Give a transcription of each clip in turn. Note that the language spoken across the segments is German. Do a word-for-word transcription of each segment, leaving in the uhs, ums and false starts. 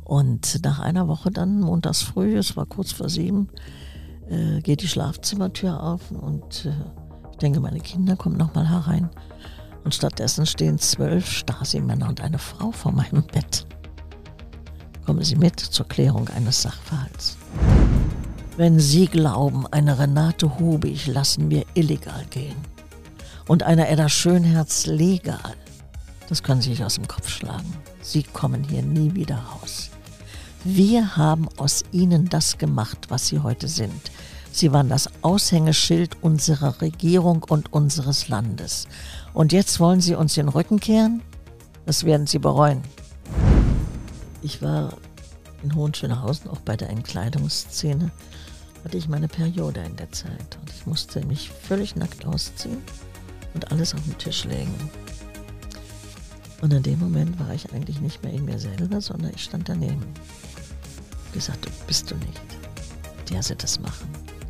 Und nach einer Woche dann, montags früh, es war kurz vor sieben, äh, geht die Schlafzimmertür auf und äh, ich denke, meine Kinder kommen nochmal herein. Und stattdessen stehen zwölf Stasi-Männer und eine Frau vor meinem Bett. Kommen Sie mit zur Klärung eines Sachverhalts. Wenn Sie glauben, eine Renate Hubig lassen wir illegal gehen und eine Edda Schönherz legal, das können Sie sich aus dem Kopf schlagen. Sie kommen hier nie wieder raus. Wir haben aus Ihnen das gemacht, was Sie heute sind. Sie waren das Aushängeschild unserer Regierung und unseres Landes. Und jetzt wollen Sie uns den Rücken kehren? Das werden Sie bereuen. Ich war in Hohenschönhausen, auch bei der Entkleidungsszene, hatte ich meine Periode in der Zeit. Und ich musste mich völlig nackt ausziehen und alles auf den Tisch legen. Und in dem Moment war ich eigentlich nicht mehr in mir selber, sondern ich stand daneben. Ich gesagt, du bist du nicht. Der soll das machen.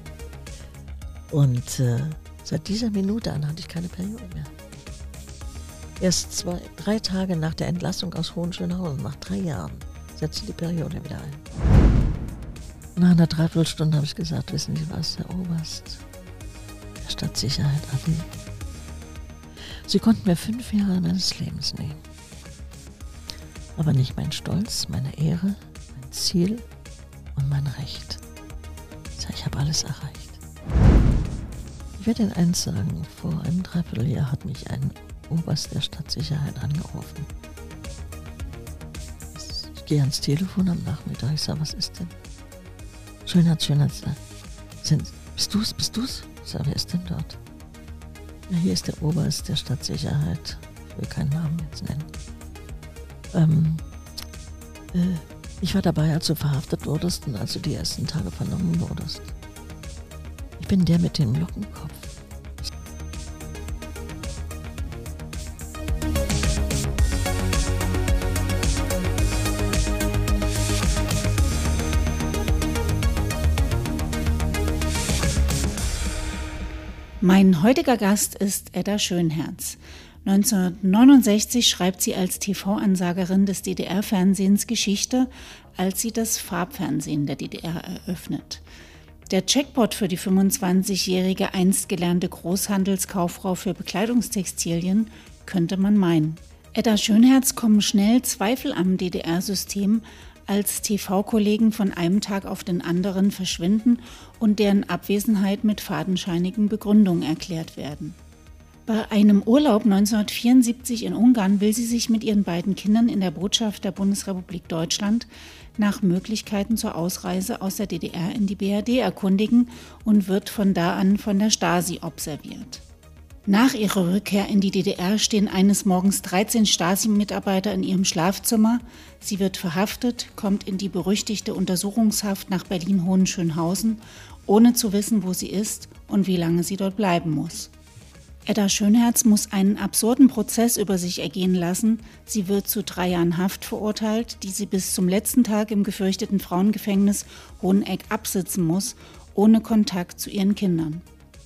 Und äh, seit dieser Minute an hatte ich keine Periode mehr. Erst zwei, drei Tage nach der Entlassung aus Hohenschönhausen, nach drei Jahren, setzte die Periode wieder ein. Nach einer Dreiviertelstunde habe ich gesagt, wissen Sie was, Herr Oberst, der Stadtsicherheit A D, Sie konnten mir fünf Jahre meines Lebens nehmen. Aber nicht mein Stolz, meine Ehre, mein Ziel und mein Recht. Ich habe alles erreicht. Ich werde Ihnen eins sagen, vor einem Dreivierteljahr hat mich ein Oberst der Stadtsicherheit angerufen. Ich gehe ans Telefon am Nachmittag, ich sage, was ist denn? Schönheit, Schönheit, sind, bist du's, bist du's? Ich sage, wer ist denn dort? Ja, hier ist der Oberst der Stadtsicherheit, ich will keinen Namen jetzt nennen. Ähm, äh, ich war dabei, als du verhaftet wurdest und als du die ersten Tage vernommen wurdest. Ich bin der mit dem Lockenkopf. Mein heutiger Gast ist Edda Schönherz. neunzehnhundertneunundsechzig schreibt sie als T V-Ansagerin des D D R-Fernsehens Geschichte, als sie das Farbfernsehen der D D R eröffnet. Der Jackpot für die fünfundzwanzigjährige einst gelernte Großhandelskauffrau für Bekleidungstextilien könnte man meinen. Edda Schönherz kommen schnell Zweifel am D D R-System, als T V-Kollegen von einem Tag auf den anderen verschwinden und deren Abwesenheit mit fadenscheinigen Begründungen erklärt werden. Bei einem Urlaub neunzehnhundertvierundsiebzig in Ungarn will sie sich mit ihren beiden Kindern in der Botschaft der Bundesrepublik Deutschland nach Möglichkeiten zur Ausreise aus der D D R in die B R D erkundigen und wird von da an von der Stasi observiert. Nach ihrer Rückkehr in die D D R stehen eines Morgens dreizehn Stasi-Mitarbeiter in ihrem Schlafzimmer. Sie wird verhaftet, kommt in die berüchtigte Untersuchungshaft nach Berlin-Hohenschönhausen, ohne zu wissen, wo sie ist und wie lange sie dort bleiben muss. Edda Schönherz muss einen absurden Prozess über sich ergehen lassen. Sie wird zu drei Jahren Haft verurteilt, die sie bis zum letzten Tag im gefürchteten Frauengefängnis Hoheneck absitzen muss, ohne Kontakt zu ihren Kindern.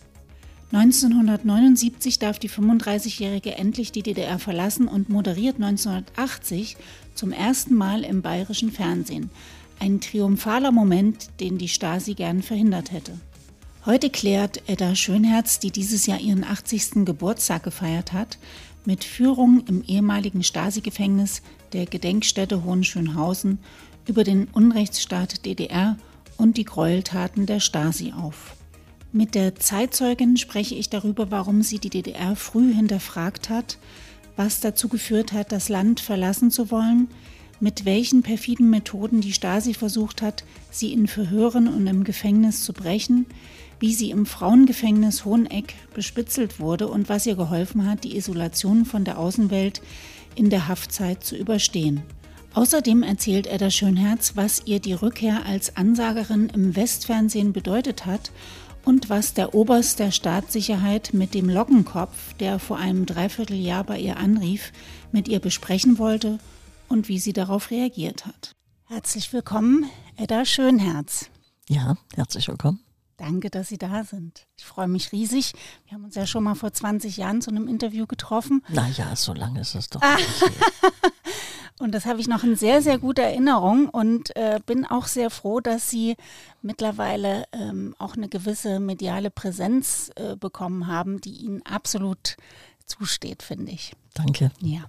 neunzehnhundertneunundsiebzig darf die fünfunddreißigjährige endlich die D D R verlassen und moderiert neunzehnhundertachtzig zum ersten Mal im bayerischen Fernsehen. Ein triumphaler Moment, den die Stasi gern verhindert hätte. Heute klärt Edda Schönherz, die dieses Jahr ihren achtzigsten Geburtstag gefeiert hat, mit Führung im ehemaligen Stasi-Gefängnis der Gedenkstätte Hohenschönhausen über den Unrechtsstaat D D R und die Gräueltaten der Stasi auf. Mit der Zeitzeugin spreche ich darüber, warum sie die D D R früh hinterfragt hat, was dazu geführt hat, das Land verlassen zu wollen, mit welchen perfiden Methoden die Stasi versucht hat, sie in Verhören und im Gefängnis zu brechen, wie sie im Frauengefängnis Hoheneck bespitzelt wurde und was ihr geholfen hat, die Isolation von der Außenwelt in der Haftzeit zu überstehen. Außerdem erzählt Edda Schönherz, was ihr die Rückkehr als Ansagerin im Westfernsehen bedeutet hat und was der Oberst der Staatssicherheit mit dem Lockenkopf, der vor einem Dreivierteljahr bei ihr anrief, mit ihr besprechen wollte und wie sie darauf reagiert hat. Herzlich willkommen, Edda Schönherz. Ja, herzlich willkommen. Danke, dass Sie da sind. Ich freue mich riesig. Wir haben uns ja schon mal vor zwanzig Jahren zu einem Interview getroffen. Naja, so lange ist es doch ah. nicht. Und das habe ich noch in sehr, sehr guter Erinnerung und äh, bin auch sehr froh, dass Sie mittlerweile ähm, auch eine gewisse mediale Präsenz äh, bekommen haben, die Ihnen absolut zusteht, finde ich. Danke. Ja.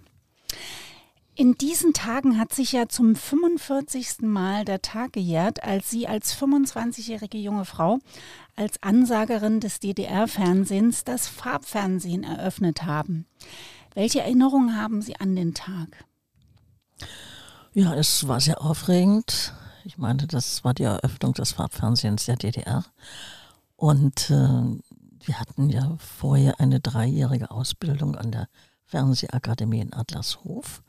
In diesen Tagen hat sich ja zum fünfundvierzigsten Mal der Tag gejährt, als Sie als fünfundzwanzigjährige junge Frau als Ansagerin des D D R-Fernsehens das Farbfernsehen eröffnet haben. Welche Erinnerungen haben Sie an den Tag? Ja, es war sehr aufregend. Ich meine, das war die Eröffnung des Farbfernsehens der D D R. Und äh, wir hatten ja vorher eine dreijährige Ausbildung an der Fernsehakademie in Adlershof.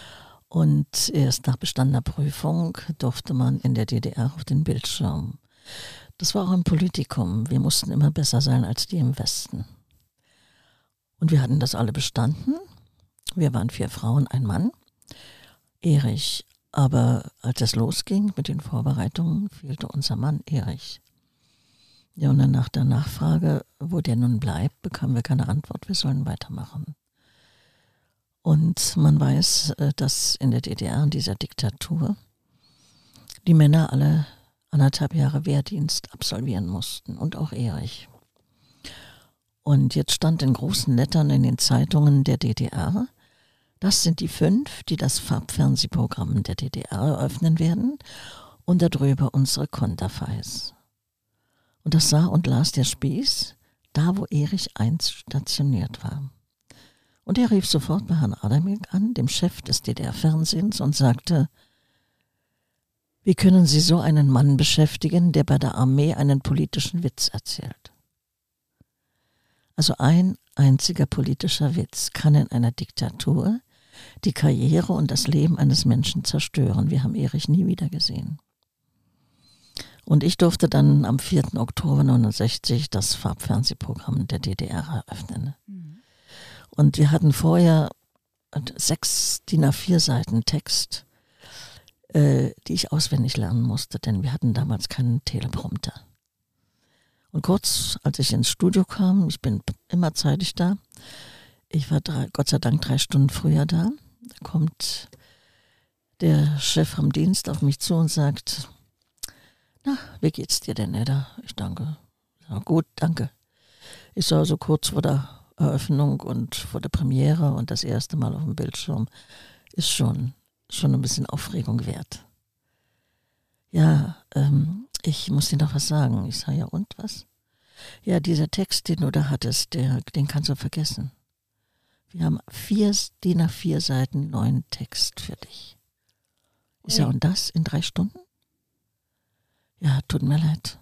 Und erst nach bestandener Prüfung durfte man in der D D R auf den Bildschirm. Das war auch ein Politikum. Wir mussten immer besser sein als die im Westen. Und wir hatten das alle bestanden. Wir waren vier Frauen, ein Mann, Erich. Aber als es losging mit den Vorbereitungen, fehlte unser Mann Erich. Ja, und dann nach der Nachfrage, wo der nun bleibt, bekamen wir keine Antwort, wir sollen weitermachen. Und man weiß, dass in der D D R, in dieser Diktatur, die Männer alle anderthalb Jahre Wehrdienst absolvieren mussten und auch Erich. Und jetzt stand in großen Lettern in den Zeitungen der D D R, das sind die fünf, die das Farbfernsehprogramm der D D R eröffnen werden und darüber unsere Konterfeis. Und das sah und las der Spieß, da wo Erich einst stationiert war. Und er rief sofort bei Herrn Adamek an, dem Chef des D D R-Fernsehens, und sagte, wie können Sie so einen Mann beschäftigen, der bei der Armee einen politischen Witz erzählt? Also ein einziger politischer Witz kann in einer Diktatur die Karriere und das Leben eines Menschen zerstören. Wir haben Erich nie wieder gesehen. Und ich durfte dann am vierten Oktober neunundsechzig das Farbfernsehprogramm der D D R eröffnen. Mhm. Und wir hatten vorher sechs D I N A vier Seiten Text, äh, die ich auswendig lernen musste, denn wir hatten damals keinen Teleprompter. Und kurz, als ich ins Studio kam, ich bin immer zeitig da, ich war drei, Gott sei Dank drei Stunden früher da, da kommt der Chef vom Dienst auf mich zu und sagt, na, wie geht's dir denn, Edda? Ich danke. Ja, gut, danke. Ich sah so kurz vor der Eröffnung und vor der Premiere und das erste Mal auf dem Bildschirm ist schon, schon ein bisschen Aufregung wert. Ja, ähm, ich muss dir noch was sagen. Ich sage, ja und was? Ja, dieser Text, den du da hattest, der, den kannst du vergessen. Wir haben vier D I N A vier Seiten neuen Text für dich. Ich sage, und das in drei Stunden? Ja, tut mir leid.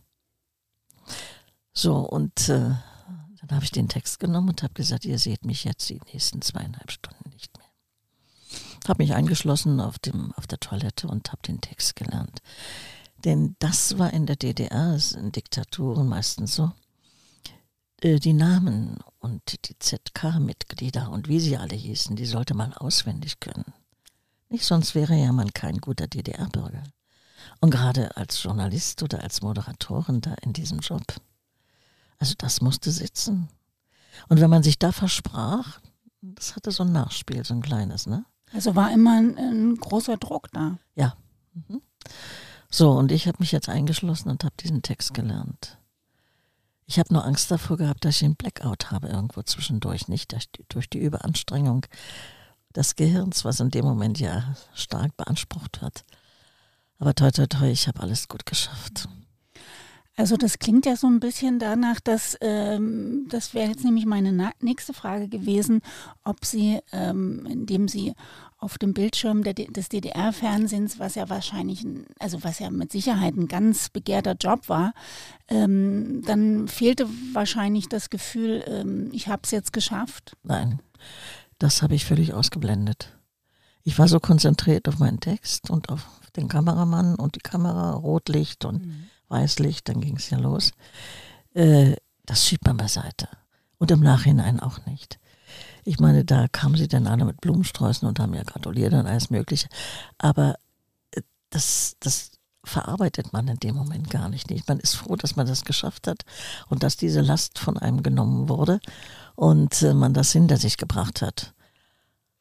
So, und äh, dann habe ich den Text genommen und habe gesagt, ihr seht mich jetzt die nächsten zweieinhalb Stunden nicht mehr. Habe mich eingeschlossen auf, dem, auf der Toilette und habe den Text gelernt. Denn das war in der D D R, in Diktaturen meistens so, äh, die Namen und die Z K-Mitglieder und wie sie alle hießen, die sollte man auswendig können. Nicht, sonst wäre ja man kein guter D D R-Bürger. Und gerade als Journalist oder als Moderatorin da in diesem Job, also das musste sitzen. Und wenn man sich da versprach, das hatte so ein Nachspiel, so ein kleines, ne? Also war immer ein, ein großer Druck da. Ja. Mhm. So, und ich habe mich jetzt eingeschlossen und habe diesen Text gelernt. Ich habe nur Angst davor gehabt, dass ich einen Blackout habe irgendwo zwischendurch, nicht durch die, durch die Überanstrengung des Gehirns, was in dem Moment ja stark beansprucht wird. Aber toi, toi, toi, ich habe alles gut geschafft. Also das klingt ja so ein bisschen danach, dass, ähm, das wäre jetzt nämlich meine na- nächste Frage gewesen, ob Sie, ähm, indem Sie auf dem Bildschirm der, des D D R-Fernsehens, was ja wahrscheinlich, ein, also was ja mit Sicherheit ein ganz begehrter Job war, ähm, dann fehlte wahrscheinlich das Gefühl, ähm, ich habe es jetzt geschafft. Nein, das habe ich völlig ausgeblendet. Ich war so konzentriert auf meinen Text und auf den Kameramann und die Kamera, Rotlicht und mhm. Weißlicht, dann ging es ja los. Äh, das schiebt man beiseite. Und im Nachhinein auch nicht. Ich meine, da kamen sie dann alle mit Blumensträußen und haben ja gratuliert und alles Mögliche. Aber das, das verarbeitet man in dem Moment gar nicht, nicht. Man ist froh, dass man das geschafft hat und dass diese Last von einem genommen wurde und äh, man das hinter sich gebracht hat.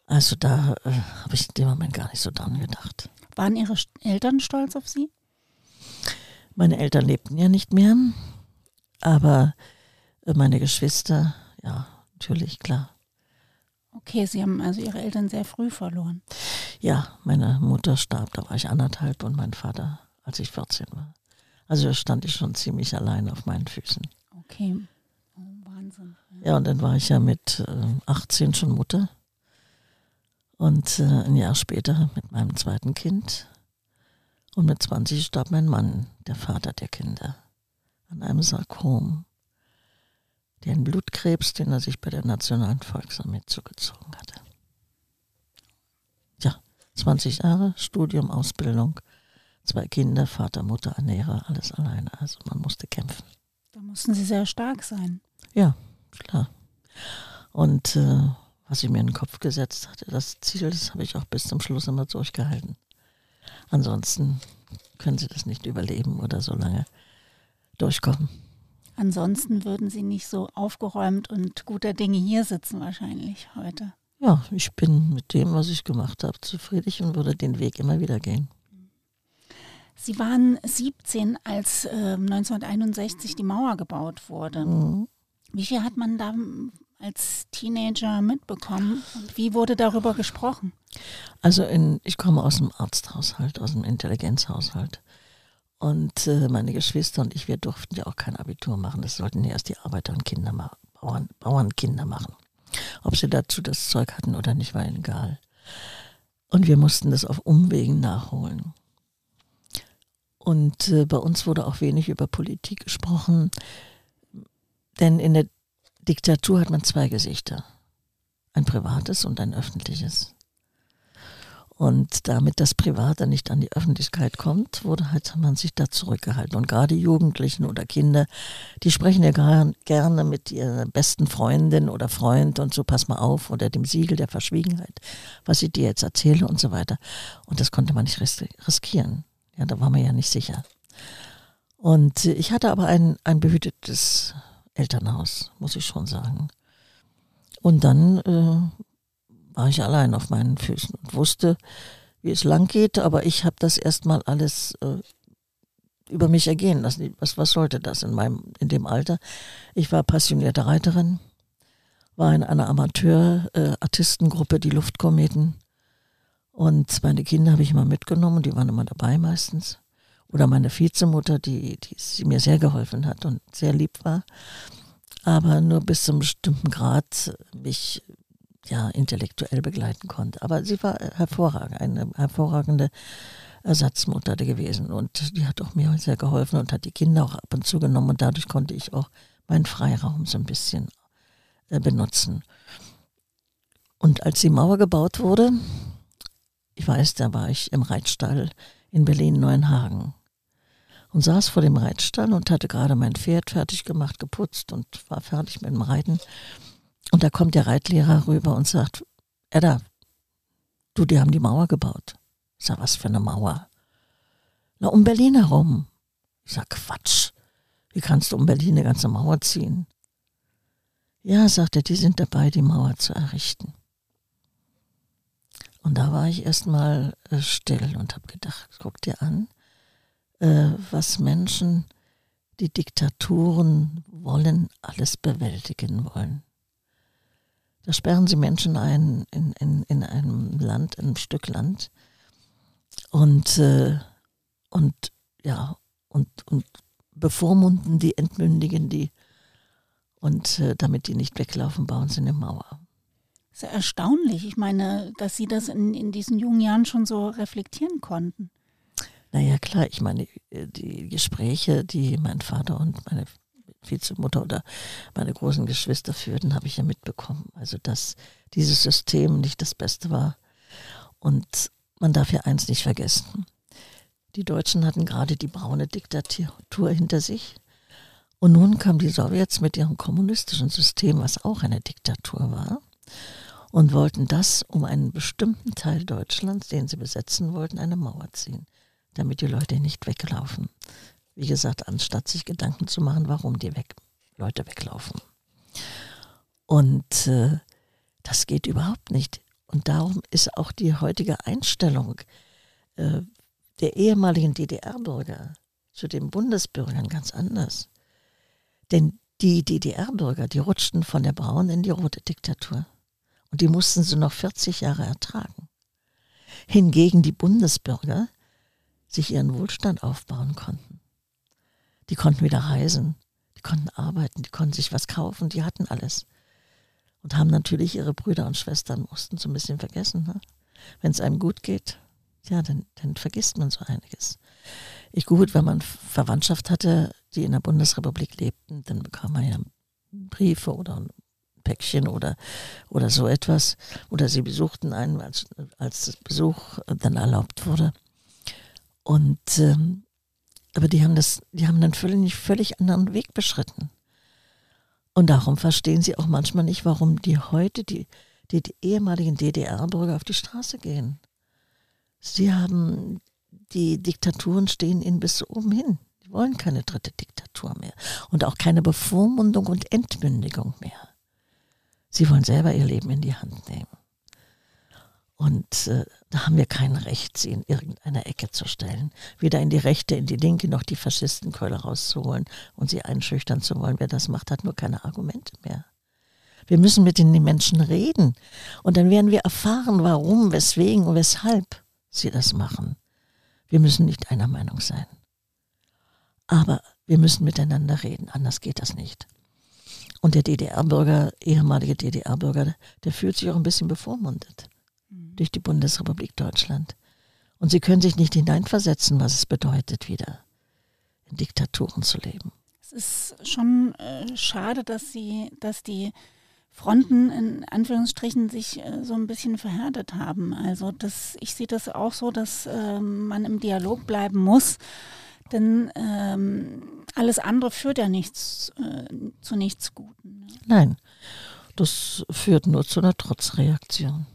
Also da äh, habe ich in dem Moment gar nicht so dran gedacht. Waren Ihre Eltern stolz auf Sie? Meine Eltern lebten ja nicht mehr, aber äh, meine Geschwister, ja, natürlich, klar. Okay, Sie haben also Ihre Eltern sehr früh verloren. Ja, meine Mutter starb, da war ich anderthalb und mein Vater, als ich vierzehn war. Also da stand ich schon ziemlich allein auf meinen Füßen. Okay, oh, Wahnsinn. Ja. ja, und dann war ich ja mit äh, achtzehn schon Mutter und äh, ein Jahr später mit meinem zweiten Kind. Und mit zwanzig starb mein Mann, der Vater der Kinder, an einem Sarkom, den Blutkrebs, den er sich bei der Nationalen Volksarmee zugezogen hatte. Ja, zwanzig Jahre, Studium, Ausbildung, zwei Kinder, Vater, Mutter, Ernährer, alles alleine. Also man musste kämpfen. Da mussten Sie sehr stark sein. Ja, klar. Und äh, was ich mir in den Kopf gesetzt hatte, das Ziel, das habe ich auch bis zum Schluss immer durchgehalten. Ansonsten können Sie das nicht überleben oder so lange durchkommen. Ansonsten würden Sie nicht so aufgeräumt und guter Dinge hier sitzen wahrscheinlich heute. Ja, ich bin mit dem, was ich gemacht habe, zufrieden und würde den Weg immer wieder gehen. Sie waren siebzehn, als äh, neunzehnhunderteinundsechzig die Mauer gebaut wurde. Mhm. Wie viel hat man da als Teenager mitbekommen und wie wurde darüber gesprochen? Also in, ich komme aus dem Arzthaushalt, aus dem Intelligenzhaushalt. Und äh, meine Geschwister und ich, wir durften ja auch kein Abitur machen. Das sollten ja erst die Arbeiter und Kinder machen, Bauern, Bauernkinder machen. Ob sie dazu das Zeug hatten oder nicht, war ihnen egal. Und wir mussten das auf Umwegen nachholen. Und äh, bei uns wurde auch wenig über Politik gesprochen, denn in der Diktatur hat man zwei Gesichter, ein privates und ein öffentliches. Und damit das Private nicht an die Öffentlichkeit kommt, wurde halt man sich da zurückgehalten. Und gerade Jugendlichen oder Kinder, die sprechen ja gar, gerne mit ihrer besten Freundin oder Freund und so, pass mal auf, oder dem Siegel der Verschwiegenheit, was ich dir jetzt erzähle und so weiter. Und das konnte man nicht riskieren. Ja, da war man ja nicht sicher. Und ich hatte aber ein, ein behütetes Elternhaus, muss ich schon sagen. Und dann äh, war ich allein auf meinen Füßen und wusste, wie es lang geht, aber ich habe das erstmal alles äh, über mich ergehen lassen. Was, was sollte das in meinem, in dem Alter? Ich war passionierte Reiterin, war in einer Amateur-Artistengruppe, die Luftkometen. Und meine Kinder habe ich immer mitgenommen, die waren immer dabei meistens. Oder meine Vizemutter, die, die mir sehr geholfen hat und sehr lieb war. Aber nur bis zu einem bestimmten Grad mich ja intellektuell begleiten konnte. Aber sie war hervorragend, eine hervorragende Ersatzmutter gewesen. Und die hat auch mir sehr geholfen und hat die Kinder auch ab und zu genommen. Und dadurch konnte ich auch meinen Freiraum so ein bisschen äh, benutzen. Und als die Mauer gebaut wurde, ich weiß, da war ich im Reitstall in Berlin-Neuenhagen und saß vor dem Reitstall und hatte gerade mein Pferd fertig gemacht, geputzt und war fertig mit dem Reiten. Und da kommt der Reitlehrer rüber und sagt, Edda, du, die haben die Mauer gebaut. Ich sag, was für eine Mauer? Na, um Berlin herum. Ich sag, Quatsch, wie kannst du um Berlin eine ganze Mauer ziehen? Ja, sagt er, die sind dabei, die Mauer zu errichten. Und da war ich erstmal äh, still und habe gedacht, guck dir an, äh, was Menschen, die Diktaturen wollen, alles bewältigen wollen. Da sperren sie Menschen ein in, in, in einem Land, in einem Stück Land und, äh, und, ja, und, und bevormunden die, entmündigen die und äh, damit die nicht weglaufen, bauen sie eine Mauer. Sehr erstaunlich. Ich meine, dass Sie das in, in diesen jungen Jahren schon so reflektieren konnten. Naja, klar, ich meine, die Gespräche, die mein Vater und meine Vizemutter oder meine großen Geschwister führten, habe ich ja mitbekommen. Also, dass dieses System nicht das Beste war. Und man darf ja eins nicht vergessen. Die Deutschen hatten gerade die braune Diktatur hinter sich. Und nun kamen die Sowjets mit ihrem kommunistischen System, was auch eine Diktatur war, und wollten das um einen bestimmten Teil Deutschlands, den sie besetzen wollten, eine Mauer ziehen, damit die Leute nicht weglaufen. Wie gesagt, anstatt sich Gedanken zu machen, warum die weg, Leute weglaufen. Und äh, das geht überhaupt nicht. Und darum ist auch die heutige Einstellung äh, der ehemaligen D D R-Bürger zu den Bundesbürgern ganz anders. Denn die D D R-Bürger, die rutschten von der braunen in die rote Diktatur. Und die mussten sie noch vierzig Jahre ertragen. Hingegen die Bundesbürger sich ihren Wohlstand aufbauen konnten. Die konnten wieder reisen, die konnten arbeiten, die konnten sich was kaufen, die hatten alles. Und haben natürlich ihre Brüder und Schwestern, mussten so ein bisschen vergessen. Ne? Wenn es einem gut geht, ja, dann, dann vergisst man so einiges. Ich gut, wenn man Verwandtschaft hatte, die in der Bundesrepublik lebten, dann bekam man ja Briefe oder ein Päckchen oder, oder so etwas. Oder sie besuchten einen, als, als Besuch dann erlaubt wurde. Und ähm, aber die haben das, die haben einen völlig, völlig anderen Weg beschritten. Und darum verstehen sie auch manchmal nicht, warum die heute, die, die, die ehemaligen D D R-Bürger auf die Straße gehen. Sie haben, die Diktaturen stehen ihnen bis oben hin. Die wollen keine dritte Diktatur mehr. Und auch keine Bevormundung und Entmündigung mehr. Sie wollen selber ihr Leben in die Hand nehmen. Und äh, da haben wir kein Recht, sie in irgendeiner Ecke zu stellen. Weder in die Rechte, in die Linke, noch die Faschistenkeule rauszuholen und sie einschüchtern zu wollen. Wer das macht, hat nur keine Argumente mehr. Wir müssen mit den Menschen reden. Und dann werden wir erfahren, warum, weswegen und weshalb sie das machen. Wir müssen nicht einer Meinung sein. Aber wir müssen miteinander reden, anders geht das nicht. Und der D D R-Bürger, ehemalige D D R-Bürger, der fühlt sich auch ein bisschen bevormundet mhm. durch die Bundesrepublik Deutschland. Und sie können sich nicht hineinversetzen, was es bedeutet, wieder in Diktaturen zu leben. Es ist schon äh, schade, dass sie, dass die Fronten in Anführungsstrichen sich äh, so ein bisschen verhärtet haben. Also das, ich sehe das auch so, dass äh, man im Dialog bleiben muss, denn ähm, alles andere führt ja nichts äh, zu nichts Guten. Ne? Nein, das führt nur zu einer Trotzreaktion.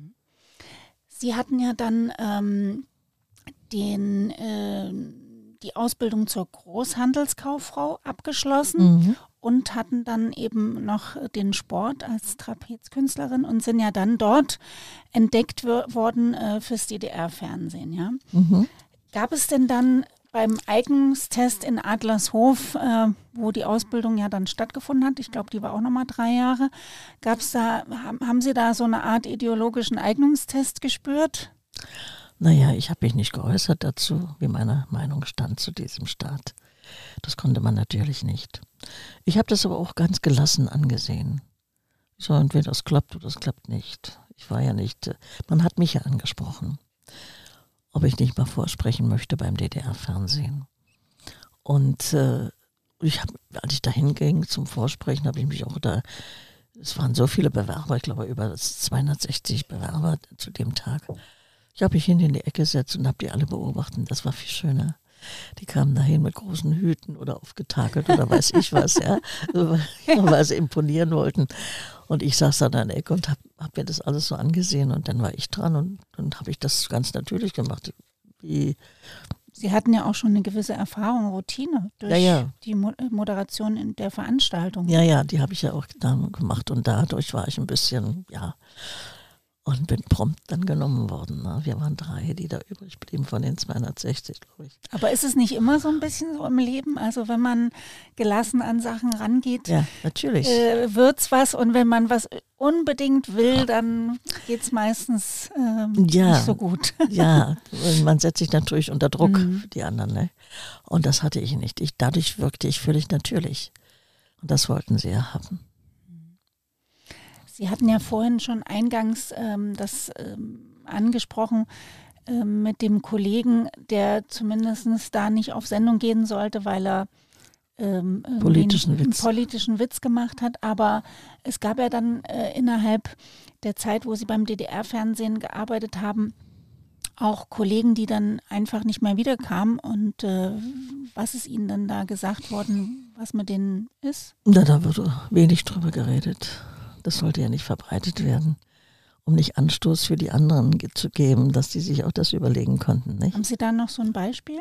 Sie hatten ja dann ähm, den, äh, die Ausbildung zur Großhandelskauffrau abgeschlossen. Mhm. Und hatten dann eben noch den Sport als Trapezkünstlerin und sind ja dann dort entdeckt w- worden äh, fürs D D R-Fernsehen. Ja? Mhm. Gab es denn dann beim Eignungstest in Adlershof, äh, wo die Ausbildung ja dann stattgefunden hat, ich glaube, die war auch nochmal drei Jahre, gab's da, haben, haben Sie da so eine Art ideologischen Eignungstest gespürt? Naja, ich habe mich nicht geäußert dazu, wie meine Meinung stand zu diesem Staat. Das konnte man natürlich nicht. Ich habe das aber auch ganz gelassen angesehen. So, entweder das klappt oder das klappt nicht. Ich war ja nicht, man hat mich ja angesprochen, ob ich nicht mal vorsprechen möchte beim D D R-Fernsehen. Und äh, ich hab, als ich da hinging zum Vorsprechen, habe ich mich auch da, es waren so viele Bewerber, ich glaube über zweihundertsechzig Bewerber zu dem Tag. Ich habe mich hin in die Ecke gesetzt und habe die alle beobachtet. Das war viel schöner. Die kamen dahin mit großen Hüten oder aufgetakelt oder weiß ich was, ja, weil sie imponieren wollten. Und ich saß da in der Ecke und habe hab mir das alles so angesehen und dann war ich dran und dann habe ich das ganz natürlich gemacht. Wie Sie hatten ja auch schon eine gewisse Erfahrung, Routine durch ja, ja. die Mo- Moderation in der Veranstaltung. Ja, ja, die habe ich ja auch gemacht und dadurch war ich ein bisschen, ja, und bin prompt dann genommen worden. Ne? Wir waren drei, die da übrig blieben von den zweihundertsechzig, glaube ich. Aber ist es nicht immer so ein bisschen so im Leben? Also wenn man gelassen an Sachen rangeht, ja, natürlich. Äh, wird's was. Und wenn man was unbedingt will, dann geht es meistens ähm, ja, nicht so gut. Ja, man setzt sich natürlich unter Druck mhm. für die anderen. Ne? Und das hatte ich nicht. Ich, dadurch wirkte ich völlig natürlich. Und das wollten sie ja haben. Sie hatten ja vorhin schon eingangs ähm, das ähm, angesprochen ähm, mit dem Kollegen, der zumindest da nicht auf Sendung gehen sollte, weil er ähm, politischen, einen, Witz. einen politischen Witz gemacht hat. Aber es gab ja dann äh, innerhalb der Zeit, wo Sie beim D D R-Fernsehen gearbeitet haben, auch Kollegen, die dann einfach nicht mehr wiederkamen. Und äh, was ist Ihnen denn da gesagt worden, was mit denen ist? Na, da wurde wenig drüber geredet. Das sollte ja nicht verbreitet werden, um nicht Anstoß für die anderen ge- zu geben, dass die sich auch das überlegen konnten. Nicht? Haben Sie da noch so ein Beispiel,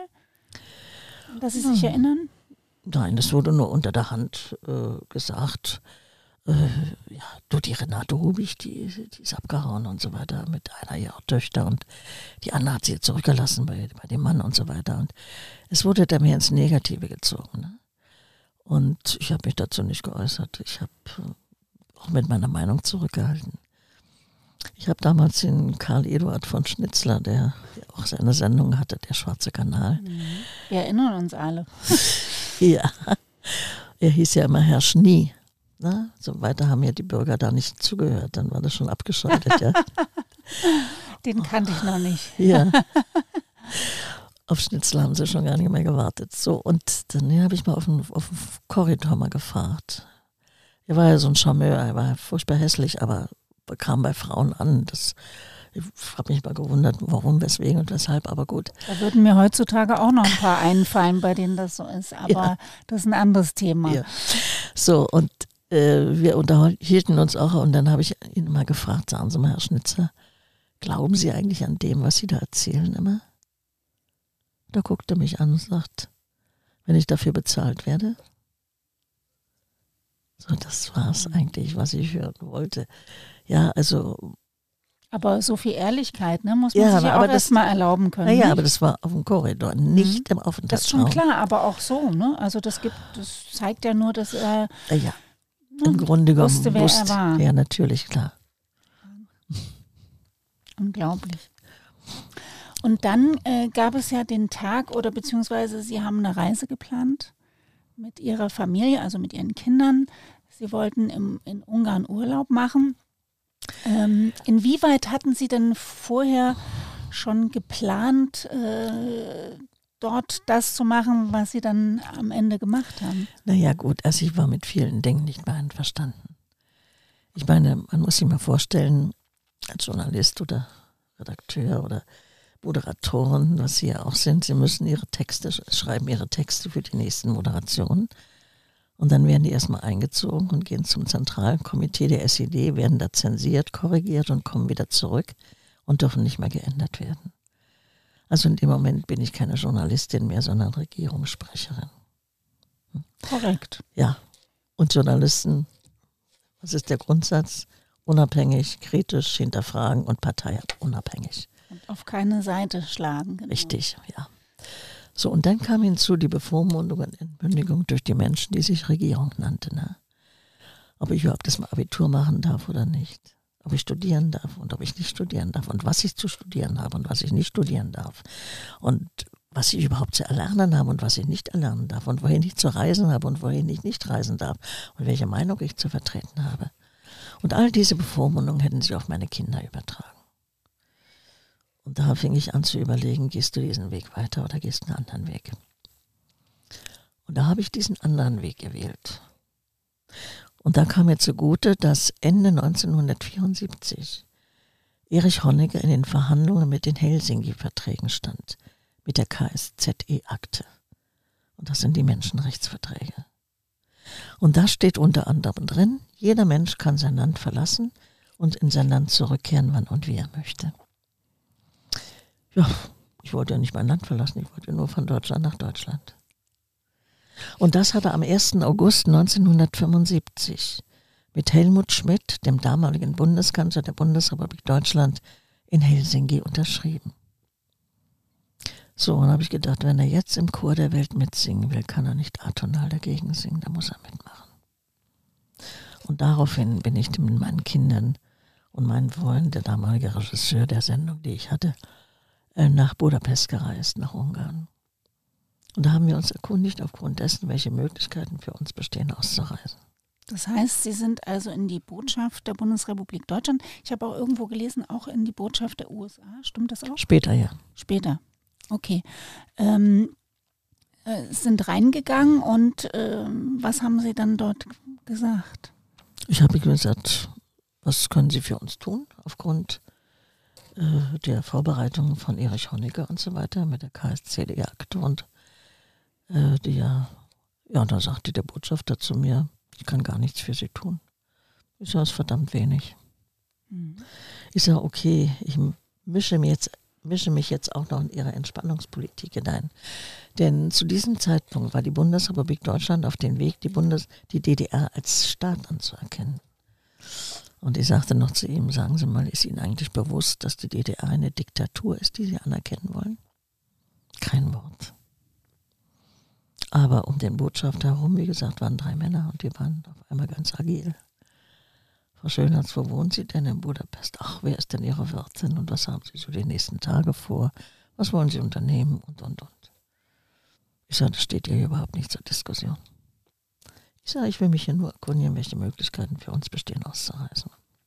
dass Sie sich hm. erinnern? Nein, das wurde nur unter der Hand äh, gesagt. Äh, äh, ja, du, die Renate Hubig, die, die ist abgehauen und so weiter, mit einer ihrer Töchter und die Anna hat sie zurückgelassen bei, bei dem Mann und so weiter. Und es wurde dann mehr ins Negative gezogen. Ne? Und ich habe mich dazu nicht geäußert. Ich habe äh, auch mit meiner Meinung zurückgehalten. Ich habe damals den Karl Eduard von Schnitzler, der auch seine Sendung hatte, der Schwarze Kanal. Wir erinnern uns alle. Ja, er hieß ja immer Herr Schnie. Na, so weiter haben ja die Bürger da nicht zugehört, dann war das schon abgeschaltet. Ja. Den kannte ich noch nicht. Ja. Auf Schnitzler haben sie schon gar nicht mehr gewartet. So, und dann ja, habe ich mal auf den, auf den Korridor mal gefragt. Er war ja so ein Charmeur, er war furchtbar hässlich, aber kam bei Frauen an. Das, ich habe mich mal gewundert, warum, weswegen und weshalb, aber gut. Da würden mir heutzutage auch noch ein paar einfallen, bei denen das so ist, aber ja. Das ist ein anderes Thema. Ja. So, und äh, wir unterhielten uns auch und dann habe ich ihn mal gefragt, sagen Sie mal, Herr Schnitzer, glauben Sie eigentlich an dem, was Sie da erzählen immer? Da guckt er mich an und sagt, wenn ich dafür bezahlt werde? So, das war es eigentlich, was ich hören wollte. Ja, also. Aber so viel Ehrlichkeit, ne, muss man ja, sich ja auch erstmal erlauben können. Naja, nicht? aber das war auf dem Korridor, nicht mhm. im Aufenthaltsraum. Das ist schon klar, aber auch so, ne? Also das gibt, das zeigt ja nur, dass er ja, ja. im ne, Grunde genommen wusste, wer wusste, er war. Ja, natürlich, klar. Unglaublich. Und dann äh, gab es ja den Tag oder beziehungsweise Sie haben eine Reise geplant mit Ihrer Familie, also mit Ihren Kindern. Sie wollten im, in Ungarn Urlaub machen. Ähm, inwieweit hatten Sie denn vorher schon geplant, äh, dort das zu machen, was Sie dann am Ende gemacht haben? Naja gut, also ich war mit vielen Dingen nicht mehr einverstanden. Ich meine, man muss sich mal vorstellen, als Journalist oder Redakteur oder Moderatoren, was Sie ja auch sind, Sie müssen Ihre Texte, schreiben Ihre Texte für die nächsten Moderationen. Und dann werden die erstmal eingezogen und gehen zum zentralen Komitee der S E D, werden da zensiert, korrigiert und kommen wieder zurück und dürfen nicht mehr geändert werden. Also in dem Moment bin ich keine Journalistin mehr, sondern Regierungssprecherin. Hm. Korrekt. Ja, und Journalisten, was ist der Grundsatz? Unabhängig, kritisch, hinterfragen und parteiunabhängig. Und auf keine Seite schlagen. Genau. Richtig, ja. So, und dann kam hinzu die Bevormundung und Entmündigung durch die Menschen, die sich Regierung nannte. Ne? Ob ich überhaupt das mal Abitur machen darf oder nicht. Ob ich studieren darf und ob ich nicht studieren darf. Und was ich zu studieren habe und was ich nicht studieren darf. Und was ich überhaupt zu erlernen habe und was ich nicht erlernen darf. Und wohin ich zu reisen habe und wohin ich nicht reisen darf. Und welche Meinung ich zu vertreten habe. Und all diese Bevormundungen hätten sich auf meine Kinder übertragen. Und da fing ich an zu überlegen, gehst du diesen Weg weiter oder gehst einen anderen Weg? Und da habe ich diesen anderen Weg gewählt. Und da kam mir zugute, dass Ende neunzehnhundertvierundsiebzig Erich Honecker in den Verhandlungen mit den Helsinki-Verträgen stand, mit der K S Z E-Akte. Und das sind die Menschenrechtsverträge. Und da steht unter anderem drin, jeder Mensch kann sein Land verlassen und in sein Land zurückkehren, wann und wie er möchte. Ja, ich wollte ja nicht mein Land verlassen, ich wollte nur von Deutschland nach Deutschland. Und das hat er am ersten August neunzehnhundertfünfundsiebzig mit Helmut Schmidt, dem damaligen Bundeskanzler der Bundesrepublik Deutschland, in Helsinki unterschrieben. So, und habe ich gedacht, wenn er jetzt im Chor der Welt mitsingen will, kann er nicht atonal dagegen singen, da muss er mitmachen. Und daraufhin bin ich mit meinen Kindern und meinem Freund, der damalige Regisseur der Sendung, die ich hatte, nach Budapest gereist, nach Ungarn. Und da haben wir uns erkundigt aufgrund dessen, welche Möglichkeiten für uns bestehen, auszureisen. Das heißt, Sie sind also in die Botschaft der Bundesrepublik Deutschland. Ich habe auch irgendwo gelesen, auch in die Botschaft der U S A. Stimmt das auch? Später, ja. Später, okay. Ähm, äh, sind reingegangen und ähm, was haben Sie dann dort gesagt? Ich habe gesagt, was können Sie für uns tun aufgrund der Vorbereitungen von Erich Honecker und so weiter mit der K S Z E-Akte und äh, die ja, ja, da sagte der Botschafter zu mir, ich kann gar nichts für Sie tun. Ich sage, es ist verdammt wenig. Mhm. Ich sage, okay, ich mische mir jetzt mische mich jetzt auch noch in ihre Entspannungspolitik hinein. Denn zu diesem Zeitpunkt war die Bundesrepublik Deutschland auf dem Weg, die, Bundes-, die D D R als Staat anzuerkennen. Und ich sagte noch zu ihm, sagen Sie mal, ist Ihnen eigentlich bewusst, dass die D D R eine Diktatur ist, die Sie anerkennen wollen? Kein Wort. Aber um den Botschafter herum, wie gesagt, waren drei Männer und die waren auf einmal ganz agil. Frau Schönherz, wo wohnen Sie denn in Budapest? Ach, wer ist denn Ihre Wirtin und was haben Sie so die nächsten Tage vor? Was wollen Sie unternehmen? Und, und, und. Ich sage, das steht hier überhaupt nicht zur Diskussion. Ich sage, ich will mich hier nur erkundigen, welche Möglichkeiten für uns bestehen, auszureisen.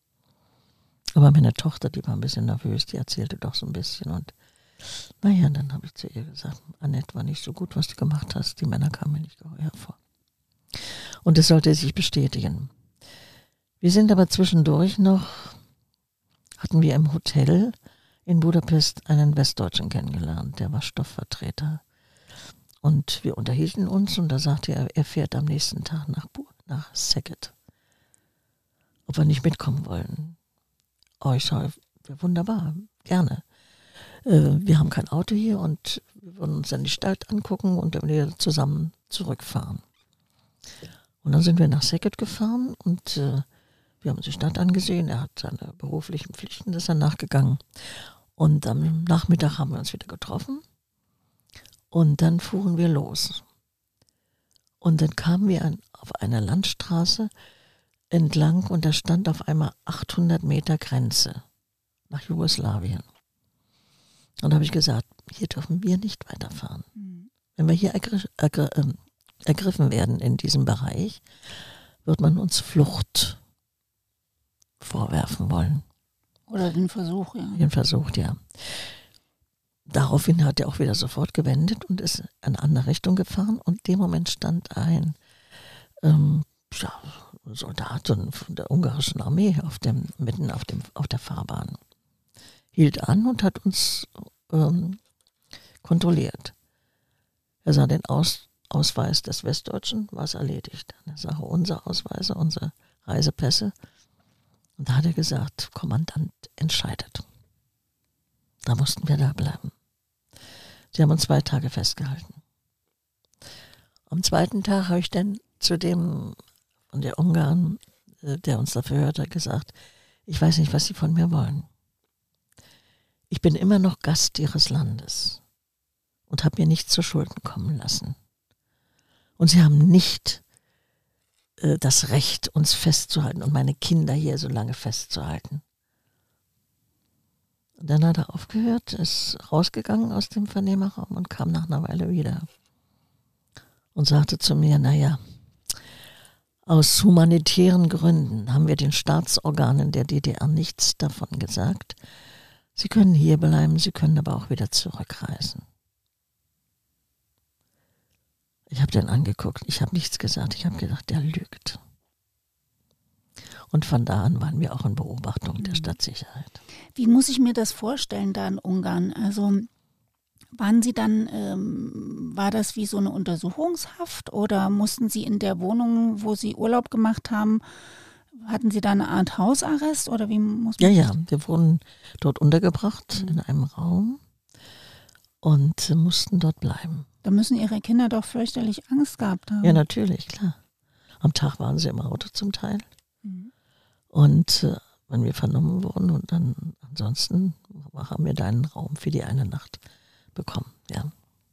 Aber meine Tochter, die war ein bisschen nervös, die erzählte doch so ein bisschen. Und naja, dann habe ich zu ihr gesagt, Annette, war nicht so gut, was du gemacht hast. Die Männer kamen mir nicht geheuer vor. Und es sollte sich bestätigen. Wir sind aber zwischendurch noch, hatten wir im Hotel in Budapest einen Westdeutschen kennengelernt, der war Stoffvertreter. Und wir unterhielten uns und da sagte er, er fährt am nächsten Tag nach, nach Szeged. Ob wir nicht mitkommen wollen. Oh, ich sage, wunderbar, gerne. Äh, wir haben kein Auto hier und wir wollen uns dann die Stadt angucken und dann wieder zusammen zurückfahren. Und dann sind wir nach Szeged gefahren und äh, wir haben uns die Stadt angesehen. Er hat seine beruflichen Pflichten, das ist er nachgegangen. Und am Nachmittag haben wir uns wieder getroffen. Und dann fuhren wir los. Und dann kamen wir an, auf einer Landstraße entlang und da stand auf einmal achthundert Meter Grenze nach Jugoslawien. Und da habe ich gesagt, hier dürfen wir nicht weiterfahren. Mhm. Wenn wir hier ergr- ergr- äh, ergriffen werden in diesem Bereich, wird man uns Flucht vorwerfen wollen. Oder den Versuch, ja. Den Versuch, ja. Daraufhin hat er auch wieder sofort gewendet und ist in eine andere Richtung gefahren. Und in dem Moment stand ein ähm, ja, Soldat von der ungarischen Armee auf dem, mitten auf, dem, auf der Fahrbahn. Hielt an und hat uns ähm, kontrolliert. Er sah den Aus, Ausweis des Westdeutschen, war es erledigt. Er sah unsere Ausweise, unsere Reisepässe. Und da hat er gesagt, Kommandant entscheidet. Da mussten wir da bleiben. Sie haben uns zwei Tage festgehalten. Am zweiten Tag habe ich dann zu dem von der Ungarn, der uns dafür hörte, gesagt, ich weiß nicht, was Sie von mir wollen. Ich bin immer noch Gast Ihres Landes und habe mir nichts zu Schulden kommen lassen. Und Sie haben nicht äh, das Recht, uns festzuhalten und meine Kinder hier so lange festzuhalten. Und dann hat er aufgehört, ist rausgegangen aus dem Vernehmerraum und kam nach einer Weile wieder und sagte zu mir, naja, aus humanitären Gründen haben wir den Staatsorganen der D D R nichts davon gesagt. Sie können hier bleiben, sie können aber auch wieder zurückreisen. Ich habe den angeguckt, ich habe nichts gesagt, ich habe gedacht, der lügt. Und von da an waren wir auch in Beobachtung der Stadtsicherheit. Wie muss ich mir das vorstellen da in Ungarn? Also waren Sie dann, ähm, war das wie so eine Untersuchungshaft oder mussten Sie in der Wohnung, wo Sie Urlaub gemacht haben, hatten Sie da eine Art Hausarrest oder wie muss man Ja, ja, wir wurden dort untergebracht mhm. in einem Raum und äh, mussten dort bleiben. Da müssen Ihre Kinder doch fürchterlich Angst gehabt haben. Ja, natürlich, klar. Am Tag waren sie im Auto zum Teil. Mhm. Und äh, wenn wir vernommen wurden und dann ansonsten haben wir da einen Raum für die eine Nacht bekommen, ja.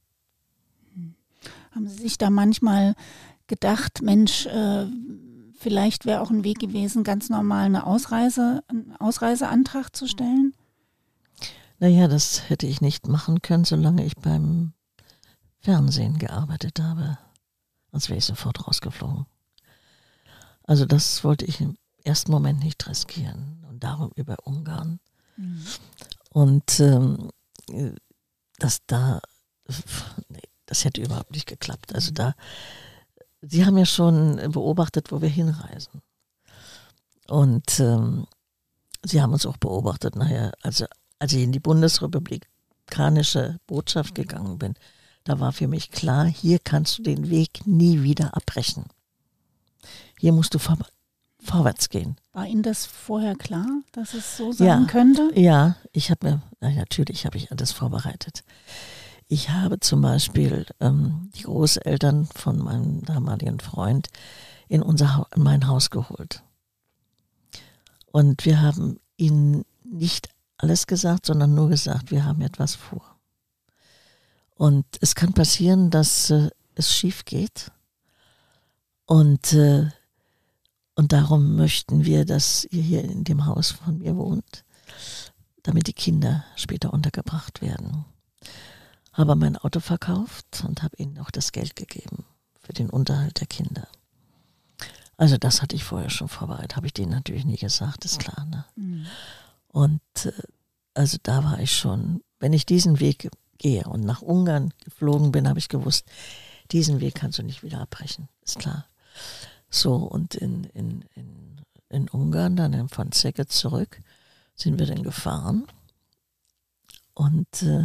Haben Sie sich da manchmal gedacht, Mensch, äh, vielleicht wäre auch ein Weg gewesen, ganz normal eine Ausreise, einen Ausreiseantrag zu stellen? Naja, das hätte ich nicht machen können, solange ich beim Fernsehen gearbeitet habe. Sonst wäre ich sofort rausgeflogen. Also das wollte ich im ersten Moment nicht riskieren. Und darum über Ungarn. Mhm. Und ähm, das da, nee, das hätte überhaupt nicht geklappt. Also da, Sie haben ja schon beobachtet, wo wir hinreisen. Und ähm, Sie haben uns auch beobachtet, nachher, also als ich in die bundesrepublikanische Botschaft gegangen bin, da war für mich klar, hier kannst du den Weg nie wieder abbrechen. Hier musst du vor, vorwärts gehen. War Ihnen das vorher klar, dass es so sein ja, könnte? Ja, ich habe mir, na, natürlich habe ich alles vorbereitet. Ich habe zum Beispiel ähm, die Großeltern von meinem damaligen Freund in, unser ha- in mein Haus geholt. Und wir haben ihnen nicht alles gesagt, sondern nur gesagt, wir haben etwas vor. Und es kann passieren, dass äh, es schief geht. Und, äh, und darum möchten wir, dass ihr hier in dem Haus von mir wohnt, damit die Kinder später untergebracht werden. Habe mein Auto verkauft und habe ihnen auch das Geld gegeben für den Unterhalt der Kinder. Also das hatte ich vorher schon vorbereitet, habe ich denen natürlich nie gesagt, ist klar. Ne? Mhm. Und äh, also da war ich schon, wenn ich diesen Weg gehe und nach Ungarn geflogen bin, habe ich gewusst, diesen Weg kannst du nicht wieder abbrechen, ist klar. So, und in, in, in, in Ungarn, dann von Szeged zurück, sind wir dann gefahren. Und äh,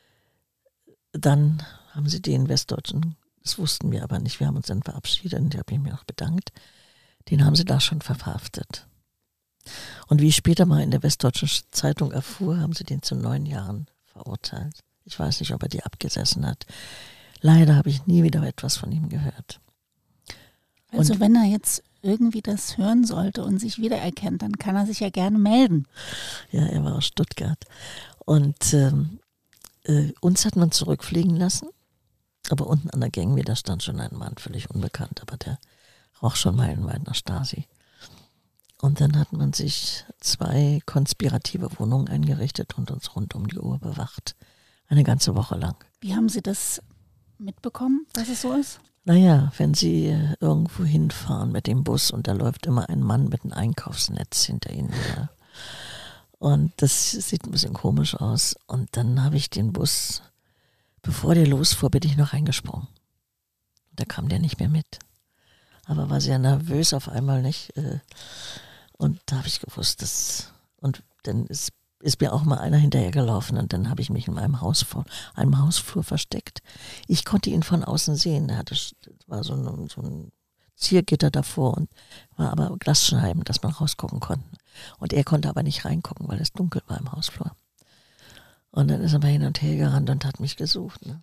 dann haben sie den Westdeutschen, das wussten wir aber nicht, wir haben uns dann verabschiedet und da habe ich mich auch bedankt, den haben sie da schon verhaftet. Und wie ich später mal in der Westdeutschen Zeitung erfuhr, haben sie den zu neun Jahren verurteilt. Ich weiß nicht, ob er die abgesessen hat. Leider habe ich nie wieder etwas von ihm gehört. Also und wenn er jetzt irgendwie das hören sollte und sich wiedererkennt, dann kann er sich ja gerne melden. Ja, er war aus Stuttgart. Und ähm, äh, uns hat man zurückfliegen lassen, aber unten an der Gangway, da stand schon ein Mann, völlig unbekannt, aber der roch schon meilenweit nach Stasi. Und dann hat man sich zwei konspirative Wohnungen eingerichtet und uns rund um die Uhr bewacht. Eine ganze Woche lang. Wie haben Sie das mitbekommen, dass es so ist? Naja, wenn Sie irgendwo hinfahren mit dem Bus und da läuft immer ein Mann mit einem Einkaufsnetz hinter Ihnen her. Und das sieht ein bisschen komisch aus. Und dann habe ich den Bus, bevor der losfuhr, bin ich noch reingesprungen. Da kam der nicht mehr mit. Aber war sehr nervös auf einmal, nicht? Und da habe ich gewusst, dass, und dann ist, ist mir auch mal einer hinterhergelaufen und dann habe ich mich in meinem Haus vor, einem Hausflur versteckt. Ich konnte ihn von außen sehen. Er hatte, war so ein, so ein Ziergitter davor und war aber Glasscheiben, dass man rausgucken konnte. Und er konnte aber nicht reingucken, weil es dunkel war im Hausflur. Und dann ist er mal hin und her gerannt und hat mich gesucht. Ne?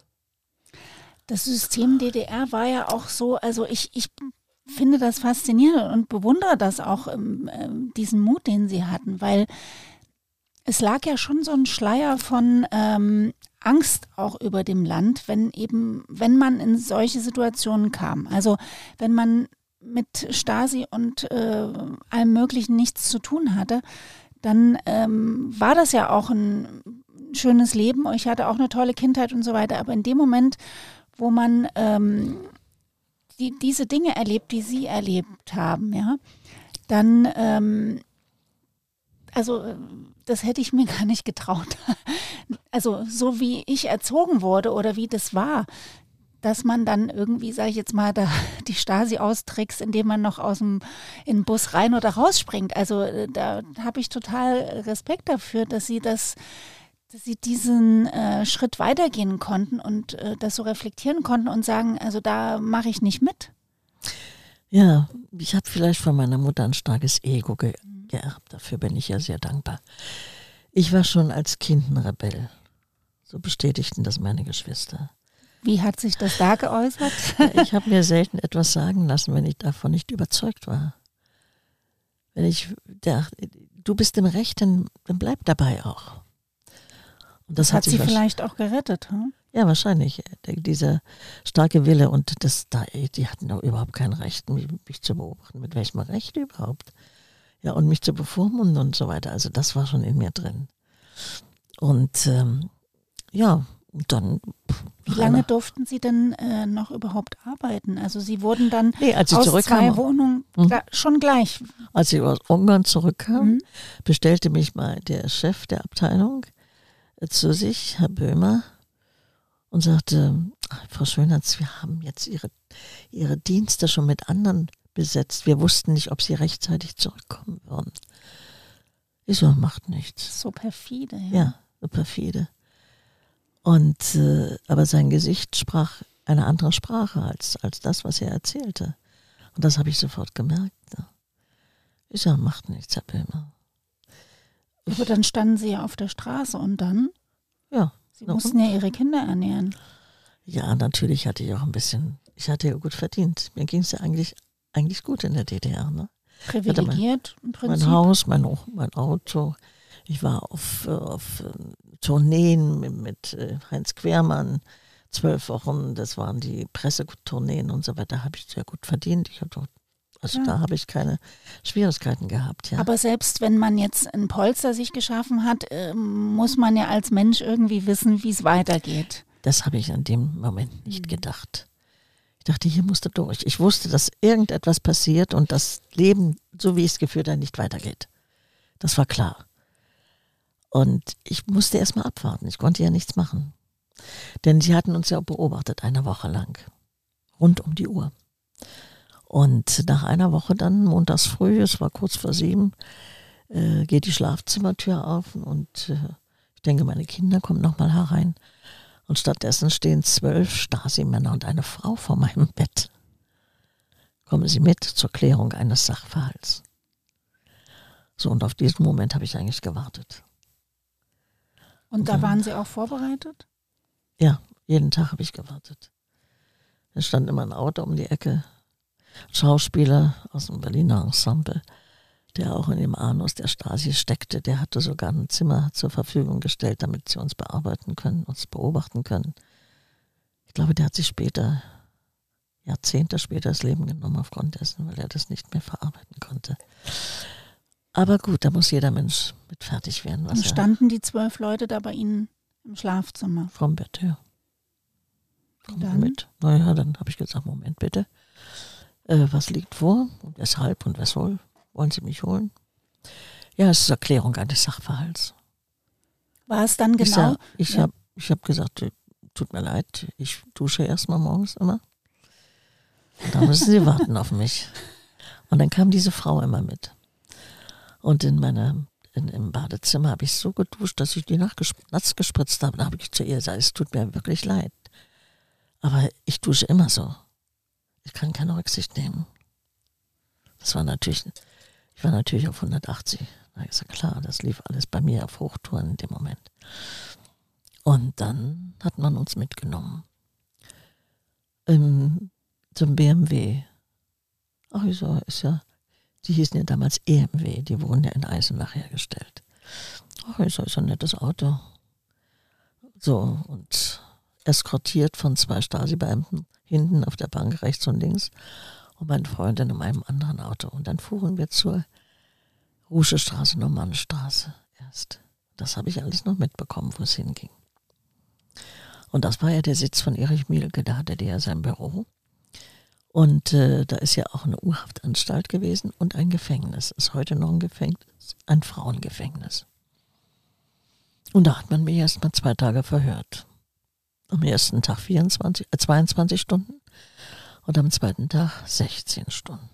Das System D D R war ja auch so, also ich, ich finde das faszinierend und bewundere das auch, ähm, diesen Mut, den Sie hatten, weil es lag ja schon so ein Schleier von ähm, Angst auch über dem Land, wenn eben, wenn man in solche Situationen kam. Also wenn man mit Stasi und äh, allem Möglichen nichts zu tun hatte, dann ähm, war das ja auch ein schönes Leben. Ich hatte auch eine tolle Kindheit und so weiter. Aber in dem Moment, wo man ähm, die, diese Dinge erlebt, die Sie erlebt haben, ja, dann, ähm, also das hätte ich mir gar nicht getraut. Also so wie ich erzogen wurde oder wie das war, dass man dann irgendwie, sage ich jetzt mal, da die Stasi austrickst, indem man noch aus dem in den Bus rein oder rausspringt. Also da habe ich total Respekt dafür, dass sie das, dass sie diesen äh, Schritt weitergehen konnten und äh, das so reflektieren konnten und sagen, also da mache ich nicht mit. Ja, ich habe vielleicht von meiner Mutter ein starkes Ego ge- geerbt. Dafür bin ich ja sehr dankbar. Ich war schon als Kind ein Rebell. So bestätigten das meine Geschwister. Wie hat sich das da geäußert? Ich habe mir selten etwas sagen lassen, wenn ich davon nicht überzeugt war. Wenn ich dachte, du bist im Recht, dann, dann bleib dabei auch. Und das, das hat, hat sie vielleicht auch gerettet, hm? Ja, wahrscheinlich. Dieser starke Wille und das da, die hatten doch überhaupt kein Recht, mich, mich zu beobachten. Mit welchem Recht überhaupt? Ja, und mich zu bevormunden und so weiter. Also das war schon in mir drin. Und ähm, ja, und dann. Wie lange durften Sie denn äh, noch überhaupt arbeiten? Also Sie wurden dann nee, als ich aus zurückkam, zwei Wohnungen hm? da, schon gleich. Als ich aus Ungarn zurückkam, mhm. bestellte mich mal der Chef der Abteilung äh, zu sich, Herr Böhmer, und sagte, Frau Schönherz, wir haben jetzt Ihre, Ihre Dienste schon mit anderen besetzt. Wir wussten nicht, ob Sie rechtzeitig zurückkommen würden. Ich so, macht nichts. So perfide, ja. Ja, so perfide. Und, äh, aber sein Gesicht sprach eine andere Sprache als, als das, was er erzählte. Und das habe ich sofort gemerkt. Ja. Ich sage, macht nichts, Herr Böhmer. Aber dann standen Sie ja auf der Straße und dann? Ja. Sie mussten ja Ihre Kinder ernähren. Ja, natürlich hatte ich auch ein bisschen, ich hatte ja gut verdient. Mir ging es ja eigentlich, eigentlich gut in der D D R. Ne? Privilegiert mein, im Prinzip? Mein Haus, mein, mein Auto. Ich war auf, auf Tourneen mit, mit Heinz Quermann, zwölf Wochen. Das waren die Pressetourneen und so weiter. Da habe ich sehr gut verdient. Ich habe doch Also ja. Da habe ich keine Schwierigkeiten gehabt. Ja. Aber selbst wenn man jetzt ein Polster sich geschaffen hat, äh, muss man ja als Mensch irgendwie wissen, wie es weitergeht. Das habe ich an dem Moment nicht gedacht. Ich dachte, hier musst du durch. Ich wusste, dass irgendetwas passiert und das Leben, so wie ich es geführt habe, nicht weitergeht. Das war klar. Und ich musste erst mal abwarten. Ich konnte ja nichts machen. Denn sie hatten uns ja beobachtet, eine Woche lang. Rund um die Uhr. Und nach einer Woche dann, montags früh, es war kurz vor sieben, äh, geht die Schlafzimmertür auf und äh, ich denke, meine Kinder kommen nochmal herein. Und stattdessen stehen zwölf Stasi-Männer und eine Frau vor meinem Bett. Kommen Sie mit zur Klärung eines Sachverhalts. So, und auf diesen Moment habe ich eigentlich gewartet. Und, und da dann, waren Sie auch vorbereitet? Ja, jeden Tag habe ich gewartet. Es stand immer ein Auto um die Ecke. Schauspieler aus dem Berliner Ensemble, der auch in dem Anus der Stasi steckte, der hatte sogar ein Zimmer zur Verfügung gestellt, damit sie uns bearbeiten können, uns beobachten können. Ich glaube, der hat sich später, Jahrzehnte später das Leben genommen aufgrund dessen, weil er das nicht mehr verarbeiten konnte. Aber gut, da muss jeder Mensch mit fertig werden. Was Und standen die zwölf Leute da bei Ihnen im Schlafzimmer? Vom Bett her. Kommen Sie mit? Naja, dann habe ich gesagt, Moment bitte. Äh, was liegt vor und weshalb und weshalb wollen Sie mich holen? Ja, es ist Erklärung eines Sachverhalts. War es dann genau? Ich, ich ja. habe ich hab gesagt, tut mir leid, ich dusche erstmal morgens immer. Und da müssen Sie warten auf mich. Und dann kam diese Frau immer mit. Und in meiner, in, im Badezimmer habe ich so geduscht, dass ich die nass gespritzt habe. Da habe ich zu ihr gesagt, es tut mir wirklich leid. Aber ich dusche immer so. Ich kann keine Rücksicht nehmen. Das war natürlich, ich war natürlich auf hundertachtzig. Da ist ja klar, das lief alles bei mir auf Hochtouren in dem Moment. Und dann hat man uns mitgenommen. Ähm, zum B M W. Ach, ist ja, ist ja, die hießen ja damals E M W, die wurden ja in Eisenach hergestellt. Ach, ist ja, ist ja ein nettes Auto. So, und eskortiert von zwei Stasi-Beamten hinten auf der Bank rechts und links und mein Freund in einem anderen Auto. Und dann fuhren wir zur Ruschestraße, Normannstraße erst. Das habe ich alles noch mitbekommen, wo es hinging. Und das war ja der Sitz von Erich Mielke, da hatte der ja sein Büro. Und äh, da ist ja auch eine U-Haftanstalt gewesen und ein Gefängnis. Ist heute noch ein Gefängnis, ein Frauengefängnis. Und da hat man mich erst mal zwei Tage verhört. Am ersten Tag vierundzwanzig, äh, zweiundzwanzig Stunden und am zweiten Tag sechzehn Stunden.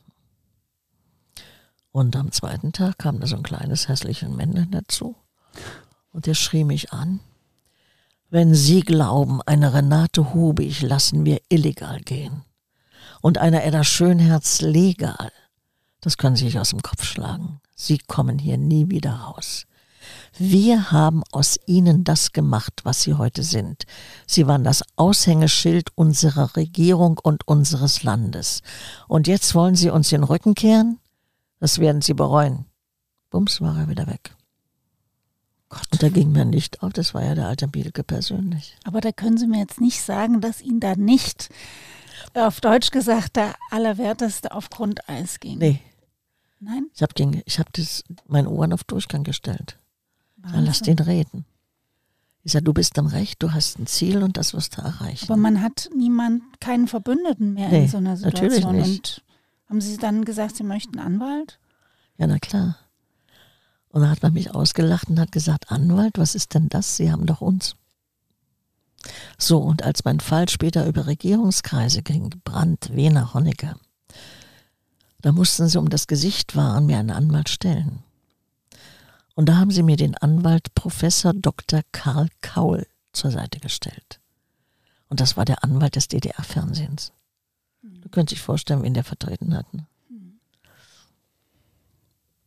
Und am zweiten Tag kam da so ein kleines hässliches Männchen dazu und der schrie mich an: Wenn Sie glauben, eine Renate Hubig lassen wir illegal gehen und eine Edda Schönherz legal, das können Sie sich aus dem Kopf schlagen. Sie kommen hier nie wieder raus. Wir haben aus ihnen das gemacht, was sie heute sind. Sie waren das Aushängeschild unserer Regierung und unseres Landes. Und jetzt wollen sie uns den Rücken kehren? Das werden sie bereuen. Bums, war er wieder weg. Gott. Und da ging mir nicht auf, das war ja der alte Mielke persönlich. Aber da können Sie mir jetzt nicht sagen, dass Ihnen da nicht, auf Deutsch gesagt, der Allerwerteste auf Grundeis ging. Nee. Nein? Ich habe hab meine Ohren auf Durchgang gestellt. Dann lass den reden. Ich sage, du bist am Recht, du hast ein Ziel und das wirst du erreichen. Aber man hat niemand, keinen Verbündeten mehr nee, in so einer Situation. Natürlich nicht. Und haben Sie dann gesagt, Sie möchten Anwalt? Ja, na klar. Und dann hat man mich ausgelacht und hat gesagt, Anwalt, was ist denn das? Sie haben doch uns. So, und als mein Fall später über Regierungskreise ging, Brandt, Wehner, Honecker, da mussten sie um das Gesicht wahren mir einen Anwalt stellen. Und da haben sie mir den Anwalt Professor Doktor Karl Kaul zur Seite gestellt. Und das war der Anwalt des D D R-Fernsehens. Du könntest dich vorstellen, wen der vertreten hat. Ne?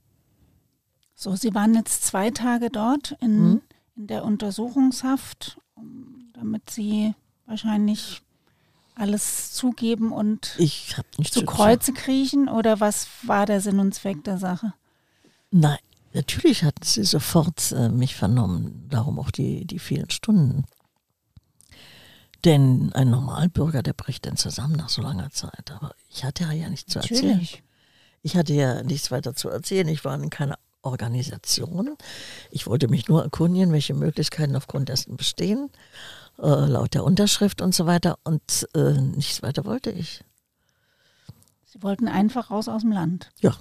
So, Sie waren jetzt zwei Tage dort in, mhm. in der Untersuchungshaft, damit Sie wahrscheinlich alles zugeben und ich hab nicht zu Kreuze kriechen, oder was war der Sinn und Zweck der Sache? Nein, natürlich hatten sie sofort äh, mich vernommen, darum auch die, die vielen Stunden. Denn ein Normalbürger, der bricht dann zusammen nach so langer Zeit. Aber ich hatte ja nichts zu natürlich. erzählen. Ich hatte ja nichts weiter zu erzählen. Ich war in keiner Organisation. Ich wollte mich nur erkundigen, welche Möglichkeiten aufgrund dessen bestehen. Äh, laut der Unterschrift und so weiter, und äh, nichts weiter wollte ich. Sie wollten einfach raus aus dem Land? Ja.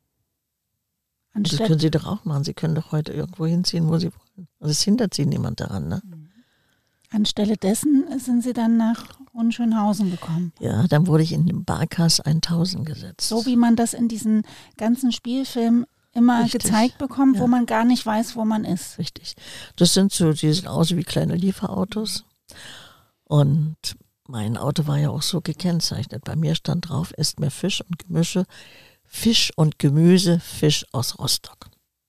Anstatt das können Sie doch auch machen. Sie können doch heute irgendwo hinziehen, wo Sie wollen. Also es hindert Sie niemand daran, ne? Anstelle dessen sind Sie dann nach Hohenschönhausen gekommen? Ja, dann wurde ich in den Barkas tausend gesetzt. So wie man das in diesen ganzen Spielfilmen immer Richtig. gezeigt bekommt, ja. wo man gar nicht weiß, wo man ist. Richtig. Das sind so, die sehen aus wie kleine Lieferautos. Und mein Auto war ja auch so gekennzeichnet. Bei mir stand drauf, esst mehr Fisch und Gemische, Fisch und Gemüse, Fisch aus Rostock.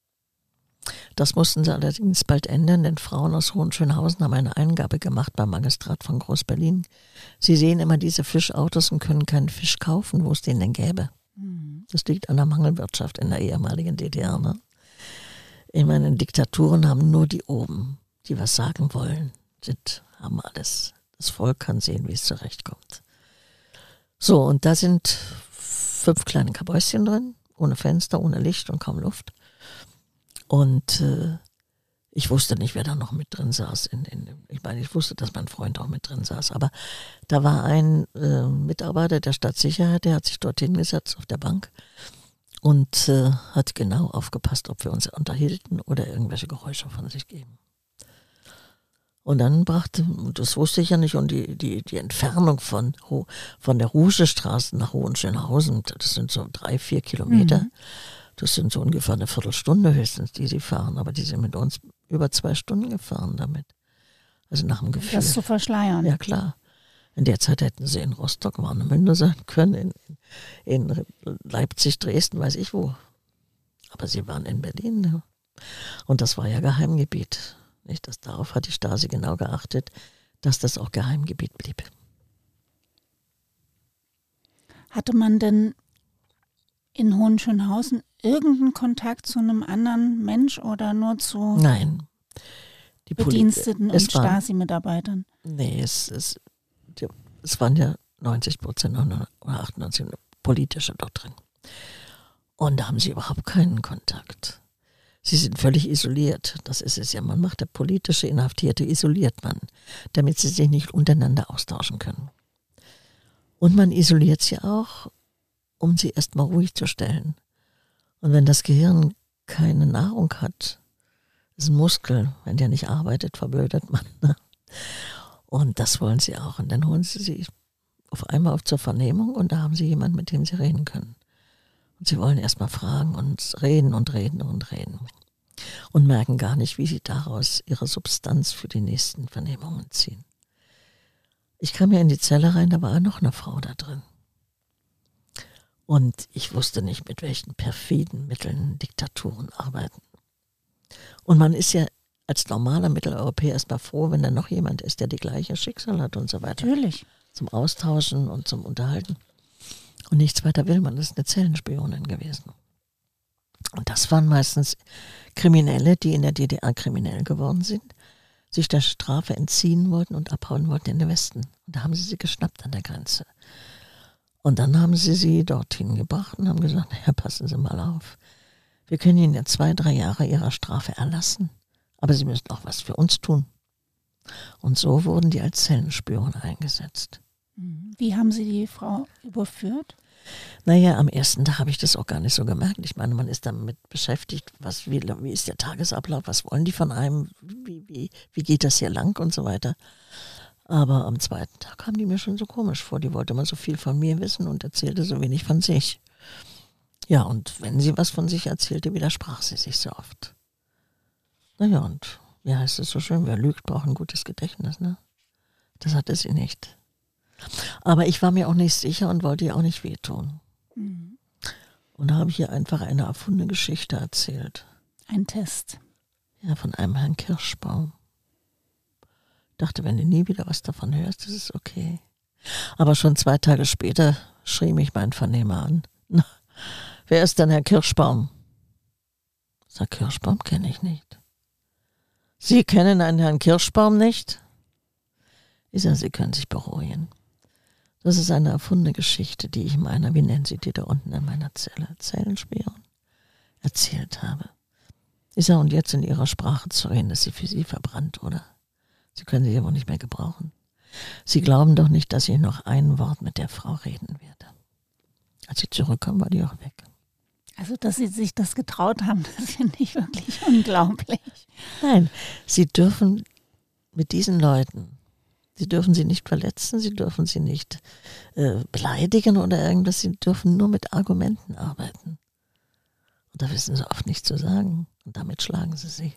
Das mussten sie allerdings bald ändern, denn Frauen aus Hohenschönhausen haben eine Eingabe gemacht beim Magistrat von Groß-Berlin. Sie sehen immer diese Fischautos und können keinen Fisch kaufen, wo es den denn gäbe. Das liegt an der Mangelwirtschaft in der ehemaligen D D R. Ne? Ich meine, Diktaturen haben nur die oben, die was sagen wollen, sind, haben alles. Das Volk kann sehen, wie es zurechtkommt. So, und da sind fünf kleine Kabäuschen drin, ohne Fenster, ohne Licht und kaum Luft. Und äh, ich wusste nicht, wer da noch mit drin saß. In, in, ich meine, ich wusste, dass mein Freund auch mit drin saß. Aber da war ein äh, Mitarbeiter der Stadtsicherheit, der hat sich dort hingesetzt auf der Bank und äh, hat genau aufgepasst, ob wir uns unterhielten oder irgendwelche Geräusche von sich geben. Und dann brachte, das wusste ich ja nicht, und die, die, die Entfernung von, von der Ruschestraße nach Hohenschönhausen, das sind so drei, vier Kilometer. Mhm. Das sind so ungefähr eine Viertelstunde höchstens, die sie fahren. Aber die sind mit uns über zwei Stunden gefahren damit. Also nach dem Gefühl. Das zu verschleiern. Ja, klar. In der Zeit hätten sie in Rostock, Warnemünde sein können, in, in Leipzig, Dresden, weiß ich wo. Aber sie waren in Berlin. Ne? Und das war ja Geheimgebiet. Nicht? Das, darauf hat die Stasi genau geachtet, dass das auch Geheimgebiet blieb. Hatte man denn in Hohenschönhausen irgendeinen Kontakt zu einem anderen Mensch oder nur zu Nein. Die Bediensteten Poli- und Stasi-Mitarbeitern? Nee, es, es, die, es waren ja neunzig Prozent oder achtundneunzig Prozent politische dort drin. Und da haben sie überhaupt keinen Kontakt. Sie sind völlig isoliert. Das ist es ja. Man macht der politische Inhaftierte, isoliert man, damit sie sich nicht untereinander austauschen können. Und man isoliert sie auch, um sie erstmal ruhig zu stellen. Und wenn das Gehirn keine Nahrung hat, ist ein Muskel, wenn der nicht arbeitet, verblödet man. Ne? Und das wollen sie auch. Und dann holen sie sie auf einmal auf zur Vernehmung und da haben sie jemanden, mit dem sie reden können. Und sie wollen erstmal fragen und reden und reden und reden. Und merken gar nicht, wie sie daraus ihre Substanz für die nächsten Vernehmungen ziehen. Ich kam ja in die Zelle rein, da war noch eine Frau da drin. Und ich wusste nicht, mit welchen perfiden Mitteln Diktaturen arbeiten. Und man ist ja als normaler Mitteleuropäer erstmal froh, wenn da noch jemand ist, der die gleiche Schicksal hat und so weiter. Natürlich. Zum Austauschen und zum Unterhalten. Und nichts weiter will man. Das ist eine Zellenspionin gewesen. Und das waren meistens Kriminelle, die in der D D R kriminell geworden sind, sich der Strafe entziehen wollten und abhauen wollten in den Westen. Und da haben sie sie geschnappt an der Grenze. Und dann haben sie sie dorthin gebracht und haben gesagt, naja, passen Sie mal auf. Wir können Ihnen ja zwei, drei Jahre Ihrer Strafe erlassen, aber Sie müssen auch was für uns tun. Und so wurden die als Zellenspione eingesetzt. Wie haben Sie die Frau überführt? Naja, am ersten Tag habe ich das auch gar nicht so gemerkt. Ich meine, man ist damit beschäftigt, was, wie, wie ist der Tagesablauf, was wollen die von einem, wie, wie, wie geht das hier lang und so weiter. Aber am zweiten Tag kam die mir schon so komisch vor. Die wollte immer so viel von mir wissen und erzählte so wenig von sich. Ja, und wenn sie was von sich erzählte, widersprach sie sich so oft. Naja, und wie heißt es so schön, wer lügt, braucht ein gutes Gedächtnis, ne? Das hatte sie nicht. Aber ich war mir auch nicht sicher und wollte ihr auch nicht wehtun. Mhm. Und da habe ich ihr einfach eine erfundene Geschichte erzählt. ein Test. Ja, von einem Herrn Kirschbaum. Dachte, wenn du nie wieder was davon hörst, ist es okay. Aber schon zwei Tage später schrie mich mein Vernehmer an. Na, wer ist denn Herr Kirschbaum? Sag, Kirschbaum kenne ich nicht. Sie kennen einen Herrn Kirschbaum nicht? Ich sage, Sie können sich beruhigen. Das ist eine erfundene Geschichte, die ich meiner, wie nennen Sie die da unten in meiner Zelle, Zellenspion, erzählt habe. Ich sage, und jetzt in Ihrer Sprache zu reden, ist sie für Sie verbrannt, oder? Sie können sie ja wohl nicht mehr gebrauchen. Sie glauben doch nicht, dass ich noch ein Wort mit der Frau reden werde. Als sie zurückkam, war die auch weg. Also, dass Sie sich das getraut haben, das finde ich wirklich unglaublich. Nein, Sie dürfen mit diesen Leuten, Sie dürfen sie nicht verletzen, Sie dürfen sie nicht äh, beleidigen oder irgendwas, Sie dürfen nur mit Argumenten arbeiten. Und da wissen Sie oft nicht zu sagen. Und damit schlagen Sie sie.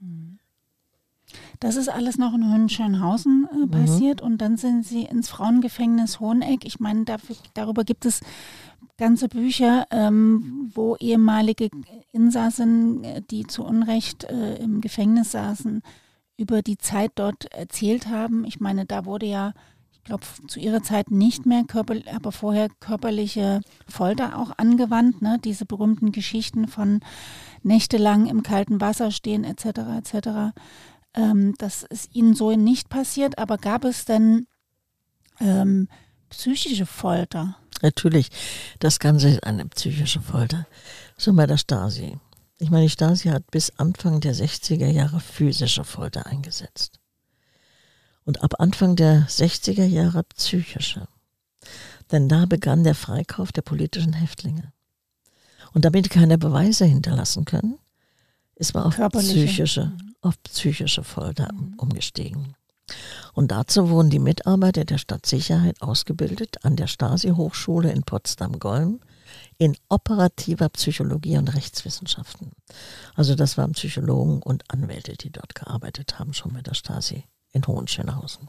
Das ist alles noch in Hohenschönhausen äh, passiert mhm. und dann sind Sie ins Frauengefängnis Hoheneck. Ich meine, dafür, darüber gibt es ganze Bücher, ähm, wo ehemalige Insassen, die zu Unrecht äh, im Gefängnis saßen, über die Zeit dort erzählt haben. Ich meine, da wurde ja, ich glaube, zu ihrer Zeit nicht mehr, körper, aber vorher körperliche Folter auch angewandt. Ne? Diese berühmten Geschichten von nächtelang im kalten Wasser stehen et cetera et cetera. Ähm, das ist ihnen so nicht passiert, aber gab es denn ähm, psychische Folter? Natürlich, das Ganze ist eine psychische Folter. So bei der Stasi. Ich meine, die Stasi hat bis Anfang der sechziger Jahre physische Folter eingesetzt. Und ab Anfang der sechziger Jahre psychische. Denn da begann der Freikauf der politischen Häftlinge. Und damit die keine Beweise hinterlassen können, ist man auf psychische, auf psychische Folter mhm. umgestiegen. Und dazu wurden die Mitarbeiter der Stadtsicherheit ausgebildet an der Stasi-Hochschule in Potsdam-Golm in operativer Psychologie und Rechtswissenschaften. Also das waren Psychologen und Anwälte, die dort gearbeitet haben, schon mit der Stasi in Hohenschönhausen.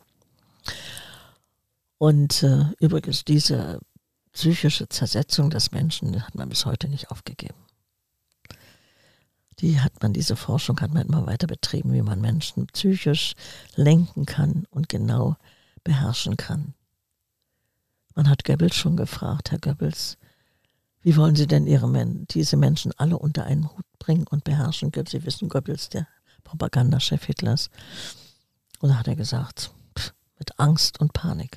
Und äh, übrigens diese psychische Zersetzung des Menschen hat man bis heute nicht aufgegeben. Die hat man, diese Forschung hat man immer weiter betrieben, wie man Menschen psychisch lenken kann und genau beherrschen kann. Man hat Goebbels schon gefragt, Herr Goebbels, wie wollen Sie denn Ihre Men- diese Menschen alle unter einen Hut bringen und beherrschen? Sie wissen, Goebbels, der Propagandachef Hitlers. Und da hat er gesagt, pff, mit Angst und Panik.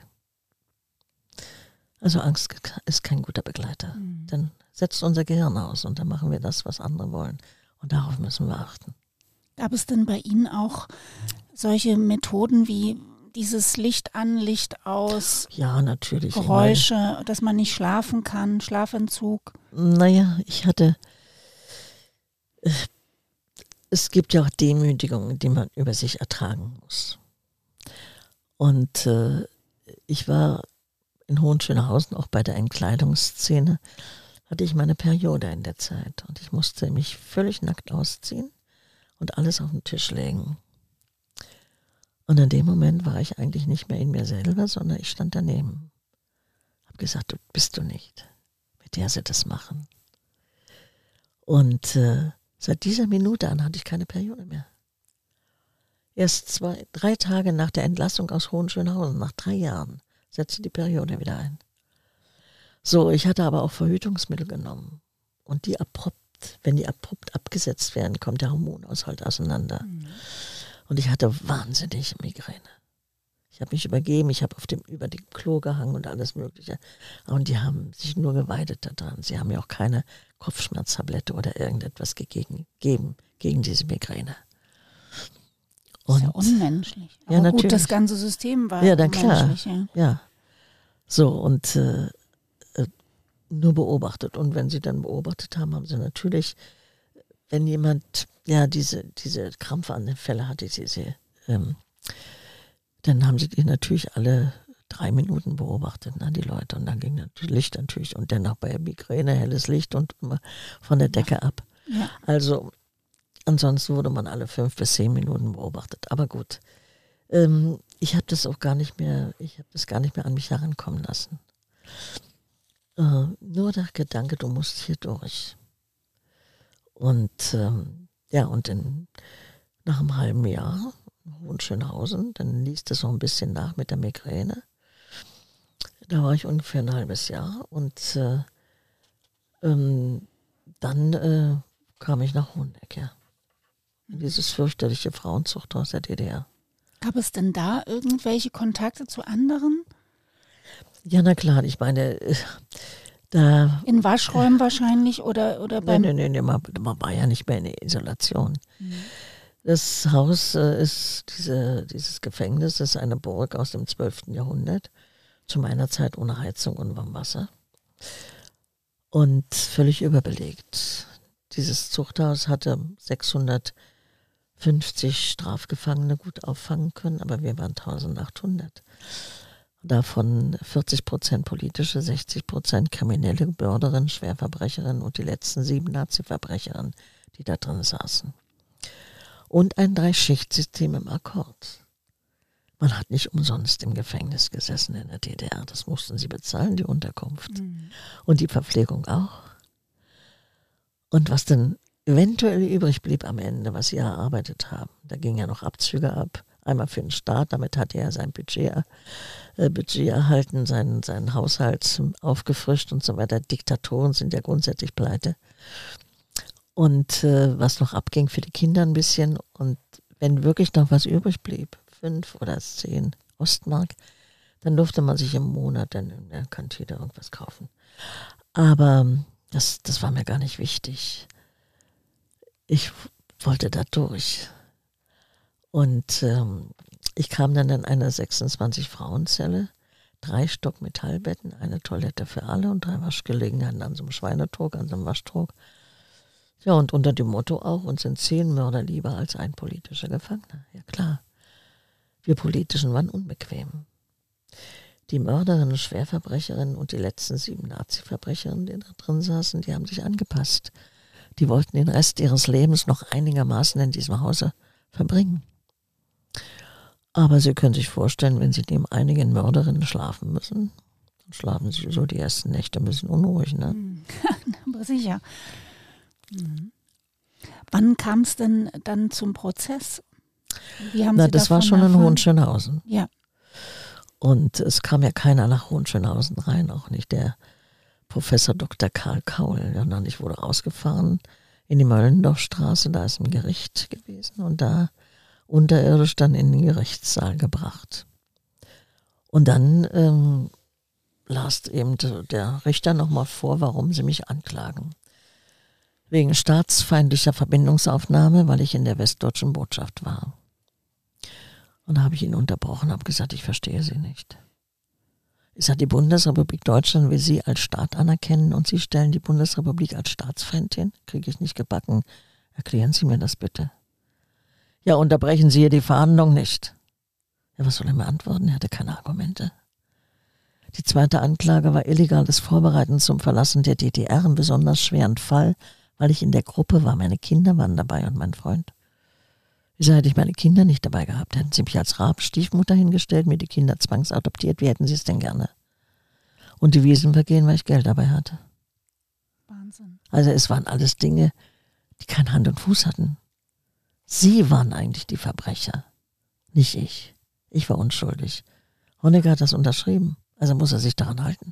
Also Angst ist kein guter Begleiter. Mhm. Dann setzt unser Gehirn aus und dann machen wir das, was andere wollen. Und darauf müssen wir achten. Gab es denn bei Ihnen auch solche Methoden wie dieses Licht an, Licht aus? Ja, natürlich. Geräusche, meine, dass man nicht schlafen kann, Schlafentzug? Naja, ich hatte, äh, es gibt ja auch Demütigungen, die man über sich ertragen muss. Und äh, ich war in Hohenschönhausen, auch bei der Entkleidungsszene, hatte ich meine Periode in der Zeit. Und ich musste mich völlig nackt ausziehen und alles auf den Tisch legen. Und in dem Moment war ich eigentlich nicht mehr in mir selber, sondern ich stand daneben. Hab gesagt, du bist du nicht, mit der sie das machen. Und äh, seit dieser Minute an hatte ich keine Periode mehr. Erst zwei, drei Tage nach der Entlassung aus Hohenschönhausen, nach drei Jahren, setzte die Periode wieder ein. So, ich hatte aber auch Verhütungsmittel genommen. Und die abrupt, wenn die abrupt abgesetzt werden, kommt der Hormonhaushalt auseinander. Mhm. Und ich hatte wahnsinnige Migräne. Ich habe mich übergeben, ich habe auf dem über dem Klo gehangen und alles Mögliche. Und die haben sich nur geweidet daran. Sie haben mir auch keine Kopfschmerztablette oder irgendetwas gegeben gegen diese Migräne. Und, das ist ja unmenschlich. Aber ja, gut, natürlich. Das ganze System war ja, dann klar. Ja. ja. So, und äh, nur beobachtet. Und wenn sie dann beobachtet haben, haben sie natürlich, wenn jemand ja diese, diese Krampfanfälle hatte, diese, ähm, dann haben sie die natürlich alle drei Minuten beobachtet, ne, die Leute. Und dann ging natürlich Licht natürlich und dennoch bei Migräne helles Licht und immer von der Decke ab. Ja. Also ansonsten wurde man alle fünf bis zehn Minuten beobachtet. Aber gut, ähm, ich habe das auch gar nicht mehr, ich habe das gar nicht mehr an mich herankommen lassen. Uh, nur der Gedanke, du musst hier durch. Und ähm, Ja, und dann nach einem halben Jahr Hohenschönhausen, dann ließ das so ein bisschen nach mit der Migräne. Da war ich ungefähr ein halbes Jahr und äh, ähm, dann äh, kam ich nach Hoheneck, ja. In dieses fürchterliche Frauenzuchthaus der D D R. Gab es denn da irgendwelche Kontakte zu anderen? Ja, na klar, ich meine, äh, da... In Waschräumen wahrscheinlich oder, oder beim... Nein, nein, nein, man, man war ja nicht mehr in der Isolation. Mhm. Das Haus äh, ist, diese, dieses Gefängnis ist eine Burg aus dem zwölften Jahrhundert, zu meiner Zeit ohne Heizung und Warmwasser und völlig überbelegt. Dieses Zuchthaus hatte sechshundertfünfzig Strafgefangene gut auffangen können, aber wir waren eintausendachthundert. Davon vierzig Prozent politische, sechzig Prozent kriminelle Mörderinnen, Schwerverbrecherinnen und die letzten sieben Nazi-Verbrecherinnen, die da drin saßen. Und ein Drei-Schicht-System im Akkord. Man hat nicht umsonst im Gefängnis gesessen in der D D R. Das mussten sie bezahlen, die Unterkunft. Mhm. Und die Verpflegung auch. Und was dann eventuell übrig blieb am Ende, was sie erarbeitet haben, da gingen ja noch Abzüge ab. Einmal für den Staat, damit hatte er sein Budget, äh, Budget erhalten, seinen, seinen Haushalt aufgefrischt und so weiter. Diktatoren sind ja grundsätzlich pleite. Und äh, was noch abging für die Kinder ein bisschen. Und wenn wirklich noch was übrig blieb, fünf oder zehn Ostmark, dann durfte man sich im Monat dann in der Kantine irgendwas kaufen. Aber das, das war mir gar nicht wichtig. Ich wollte da durch. Und ähm, ich kam dann in eine sechsundzwanzig-Frauenzelle, drei Stock Metallbetten, eine Toilette für alle und drei Waschgelegenheiten an so einem Schweinetrog, an so einem Waschtrog. Ja, und unter dem Motto auch, uns sind zehn Mörder lieber als ein politischer Gefangener. Ja klar, wir Politischen waren unbequem. Die Mörderinnen, Schwerverbrecherinnen und die letzten sieben Nazi-Verbrecherinnen, die da drin saßen, die haben sich angepasst. Die wollten den Rest ihres Lebens noch einigermaßen in diesem Hause verbringen. Aber Sie können sich vorstellen, wenn Sie neben einigen Mörderinnen schlafen müssen, dann schlafen Sie so die ersten Nächte ein bisschen unruhig, ne? Aber sicher. Mhm. Wann kam es denn dann zum Prozess? Wie haben Na, Sie das war schon erfahren? in Hohenschönhausen. Ja. Und es kam ja keiner nach Hohenschönhausen rein, auch nicht der Professor Doktor Karl Kaul. Ja, ich wurde rausgefahren in die Möllendorfstraße, da ist ein Gericht gewesen und da unterirdisch dann in den Gerichtssaal gebracht. Und dann ähm, las eben der Richter nochmal vor, warum sie mich anklagen. Wegen staatsfeindlicher Verbindungsaufnahme, weil ich in der westdeutschen Botschaft war. Und da habe ich ihn unterbrochen, habe gesagt, ich verstehe Sie nicht. Ich sage, die Bundesrepublik Deutschland will Sie als Staat anerkennen und Sie stellen die Bundesrepublik als Staatsfeind hin? Kriege ich nicht gebacken. Erklären Sie mir das bitte. Ja, unterbrechen Sie hier die Verhandlung nicht. Ja, was soll er mir antworten? Er hatte keine Argumente. Die zweite Anklage war illegales Vorbereiten zum Verlassen der D D R, einen besonders schweren Fall, weil ich in der Gruppe war. Meine Kinder waren dabei und mein Freund. Wieso hätte ich meine Kinder nicht dabei gehabt? Hätten sie mich als Rabenstiefmutter hingestellt, mir die Kinder zwangsadoptiert? Wie hätten sie es denn gerne? Und die Wiesen vergehen, weil ich Geld dabei hatte. Wahnsinn. Also es waren alles Dinge, die kein Hand und Fuß hatten. Sie waren eigentlich die Verbrecher, nicht ich. Ich war unschuldig. Honecker hat das unterschrieben, also muss er sich daran halten.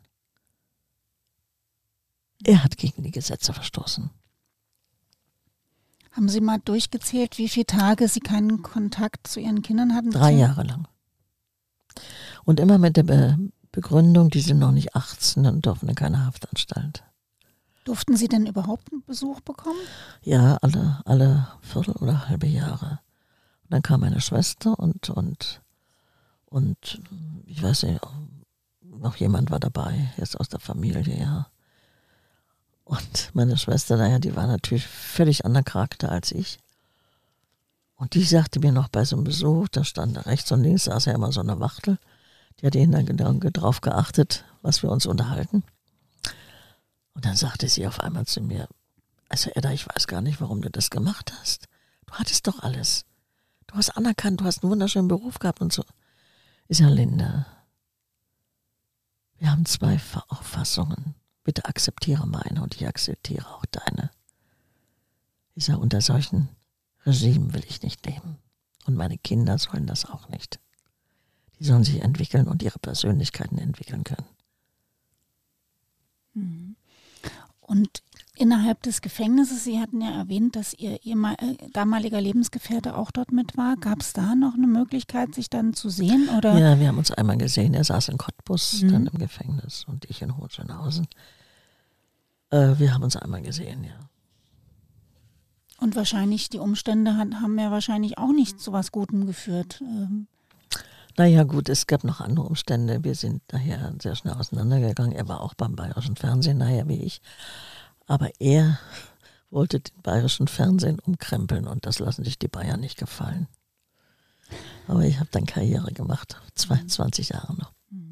Er hat gegen die Gesetze verstoßen. Haben Sie mal durchgezählt, wie viele Tage Sie keinen Kontakt zu Ihren Kindern hatten? Drei Jahre lang. Und immer mit der Be- Begründung, die sind noch nicht achtzehn, dann dürfen wir keine Haftanstalt. Durften Sie denn überhaupt einen Besuch bekommen? Ja, alle, alle Viertel oder halbe Jahre. Und dann kam meine Schwester und, und, und ich weiß nicht, noch jemand war dabei, jetzt aus der Familie, ja. Und meine Schwester, naja, die war natürlich völlig anderer Charakter als ich. Und die sagte mir noch bei so einem Besuch, da stand da rechts und links, saß ja immer so eine Wachtel, die hat ihnen dann drauf geachtet, was wir uns unterhalten. Und dann sagte sie auf einmal zu mir, also Edda, ich weiß gar nicht, warum du das gemacht hast. Du hattest doch alles. Du hast anerkannt, du hast einen wunderschönen Beruf gehabt und so. Ich sage, Linda, wir haben zwei Auffassungen. Bitte akzeptiere meine und ich akzeptiere auch deine. Ich sage, unter solchen Regime will ich nicht leben. Und meine Kinder sollen das auch nicht. Die sollen sich entwickeln und ihre Persönlichkeiten entwickeln können. Und innerhalb des Gefängnisses, Sie hatten ja erwähnt, dass Ihr damaliger Lebensgefährte auch dort mit war. Gab es da noch eine Möglichkeit, sich dann zu sehen? Oder? Ja, wir haben uns einmal gesehen. Er saß in Cottbus, Mhm. dann im Gefängnis und ich in Hohenschönhausen. Äh, wir haben uns einmal gesehen, ja. Und wahrscheinlich, die Umstände hat, haben ja wahrscheinlich auch nicht zu was Gutem geführt. Ähm. Naja gut, es gab noch andere Umstände. Wir sind daher sehr schnell auseinandergegangen. Er war auch beim Bayerischen Fernsehen, nachher wie ich. Aber er wollte den Bayerischen Fernsehen umkrempeln und das lassen sich die Bayern nicht gefallen. Aber ich habe dann Karriere gemacht, zweiundzwanzig Jahre noch.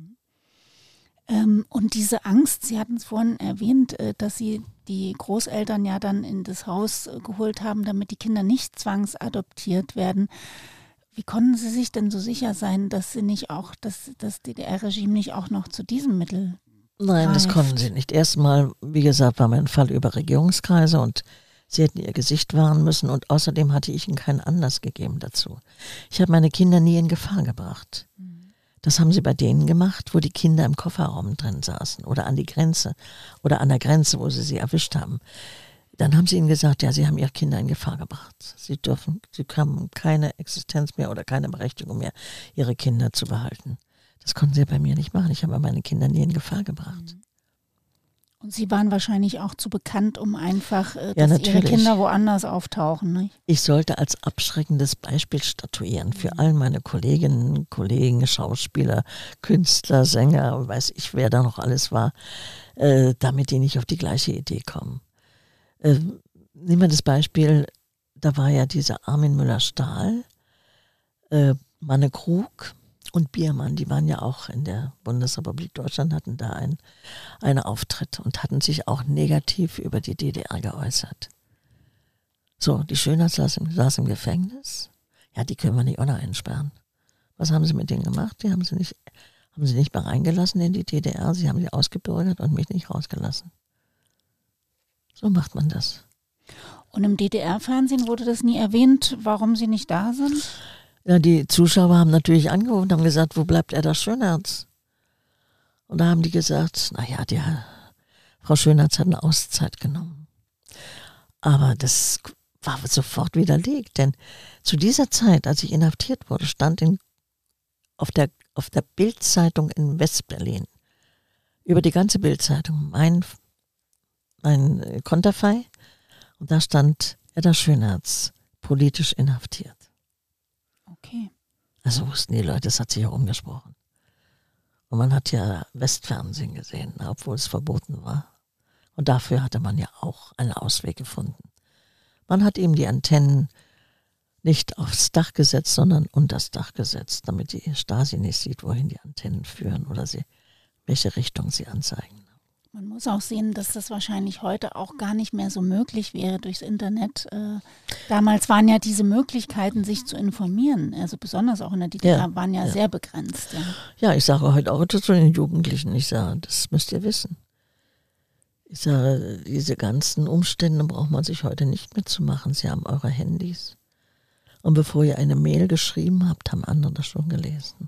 Ähm, und diese Angst, Sie hatten es vorhin erwähnt, äh, dass Sie die Großeltern ja dann in das Haus äh, geholt haben, damit die Kinder nicht zwangsadoptiert werden. Wie konnten Sie sich denn so sicher sein, dass Sie nicht auch, dass das D D R-Regime nicht auch noch zu diesem Mittel Nein, das greift? konnten sie nicht. Erstmal, wie gesagt, war mein Fall über Regierungskreise und sie hätten ihr Gesicht wahren müssen und außerdem hatte ich ihnen keinen Anlass gegeben dazu. Ich habe meine Kinder nie in Gefahr gebracht. Das haben sie bei denen gemacht, wo die Kinder im Kofferraum drin saßen oder an die Grenze oder an der Grenze, wo sie sie erwischt haben. Dann haben sie ihnen gesagt, ja, sie haben ihre Kinder in Gefahr gebracht. Sie dürfen, sie haben keine Existenz mehr oder keine Berechtigung mehr, ihre Kinder zu behalten. Das konnten sie bei mir nicht machen. Ich habe meine Kinder nie in Gefahr gebracht. Und Sie waren wahrscheinlich auch zu bekannt, um einfach, äh, Ja, dass Ihre natürlich. Kinder woanders auftauchen. Nicht? Ich sollte als abschreckendes Beispiel statuieren für all meine Kolleginnen, Kollegen, Schauspieler, Künstler, Sänger, weiß ich, wer da noch alles war, äh, damit die nicht auf die gleiche Idee kommen. Äh, nehmen wir das Beispiel, da war ja dieser Armin Müller-Stahl, äh, Manne Krug und Biermann, die waren ja auch in der Bundesrepublik Deutschland, hatten da ein, einen Auftritt und hatten sich auch negativ über die D D R geäußert. So, die Schönheit saß im, saß im Gefängnis. Ja, die können wir nicht auch noch einsperren. Was haben sie mit denen gemacht? Die haben sie nicht, haben sie nicht mehr reingelassen in die D D R. Sie haben sie ausgebürgert und mich nicht rausgelassen. So macht man das. Und im D D R-Fernsehen wurde das nie erwähnt, warum Sie nicht da sind? Ja, die Zuschauer haben natürlich angerufen und haben gesagt, wo bleibt Edda Schönherz? Und da haben die gesagt, naja, die Frau Schönherz hat eine Auszeit genommen. Aber das war sofort widerlegt, denn zu dieser Zeit, als ich inhaftiert wurde, stand in, auf der, auf der Bild-Zeitung in Westberlin, über die ganze Bild-Zeitung, mein, mein Konterfei, und da stand Edda Schönherz, politisch inhaftiert. Okay. Also wussten die Leute, es hat sich ja umgesprochen. Und man hat ja Westfernsehen gesehen, obwohl es verboten war. Und dafür hatte man ja auch einen Ausweg gefunden. Man hat eben die Antennen nicht aufs Dach gesetzt, sondern unter das Dach gesetzt, damit die Stasi nicht sieht, wohin die Antennen führen oder sie, welche Richtung sie anzeigen. Man muss auch sehen, dass das wahrscheinlich heute auch gar nicht mehr so möglich wäre durchs Internet. Äh, damals waren ja diese Möglichkeiten, sich zu informieren, also besonders auch in der D D R, Ja, waren ja, ja. sehr begrenzt. Ja. Ja, ich sage heute auch zu den Jugendlichen, ich sage, das müsst ihr wissen. Ich sage, diese ganzen Umstände braucht man sich heute nicht mitzumachen. Sie haben eure Handys. Und bevor ihr eine Mail geschrieben habt, haben andere das schon gelesen.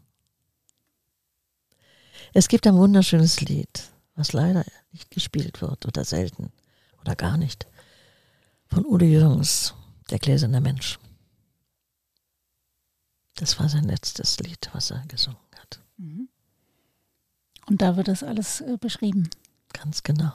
Es gibt ein wunderschönes Lied, was leider nicht gespielt wird oder selten oder gar nicht, von Udo Jürgens, Der gläserne Mensch. Das war sein letztes Lied, was er gesungen hat. Und da wird das alles äh, beschrieben. Ganz genau.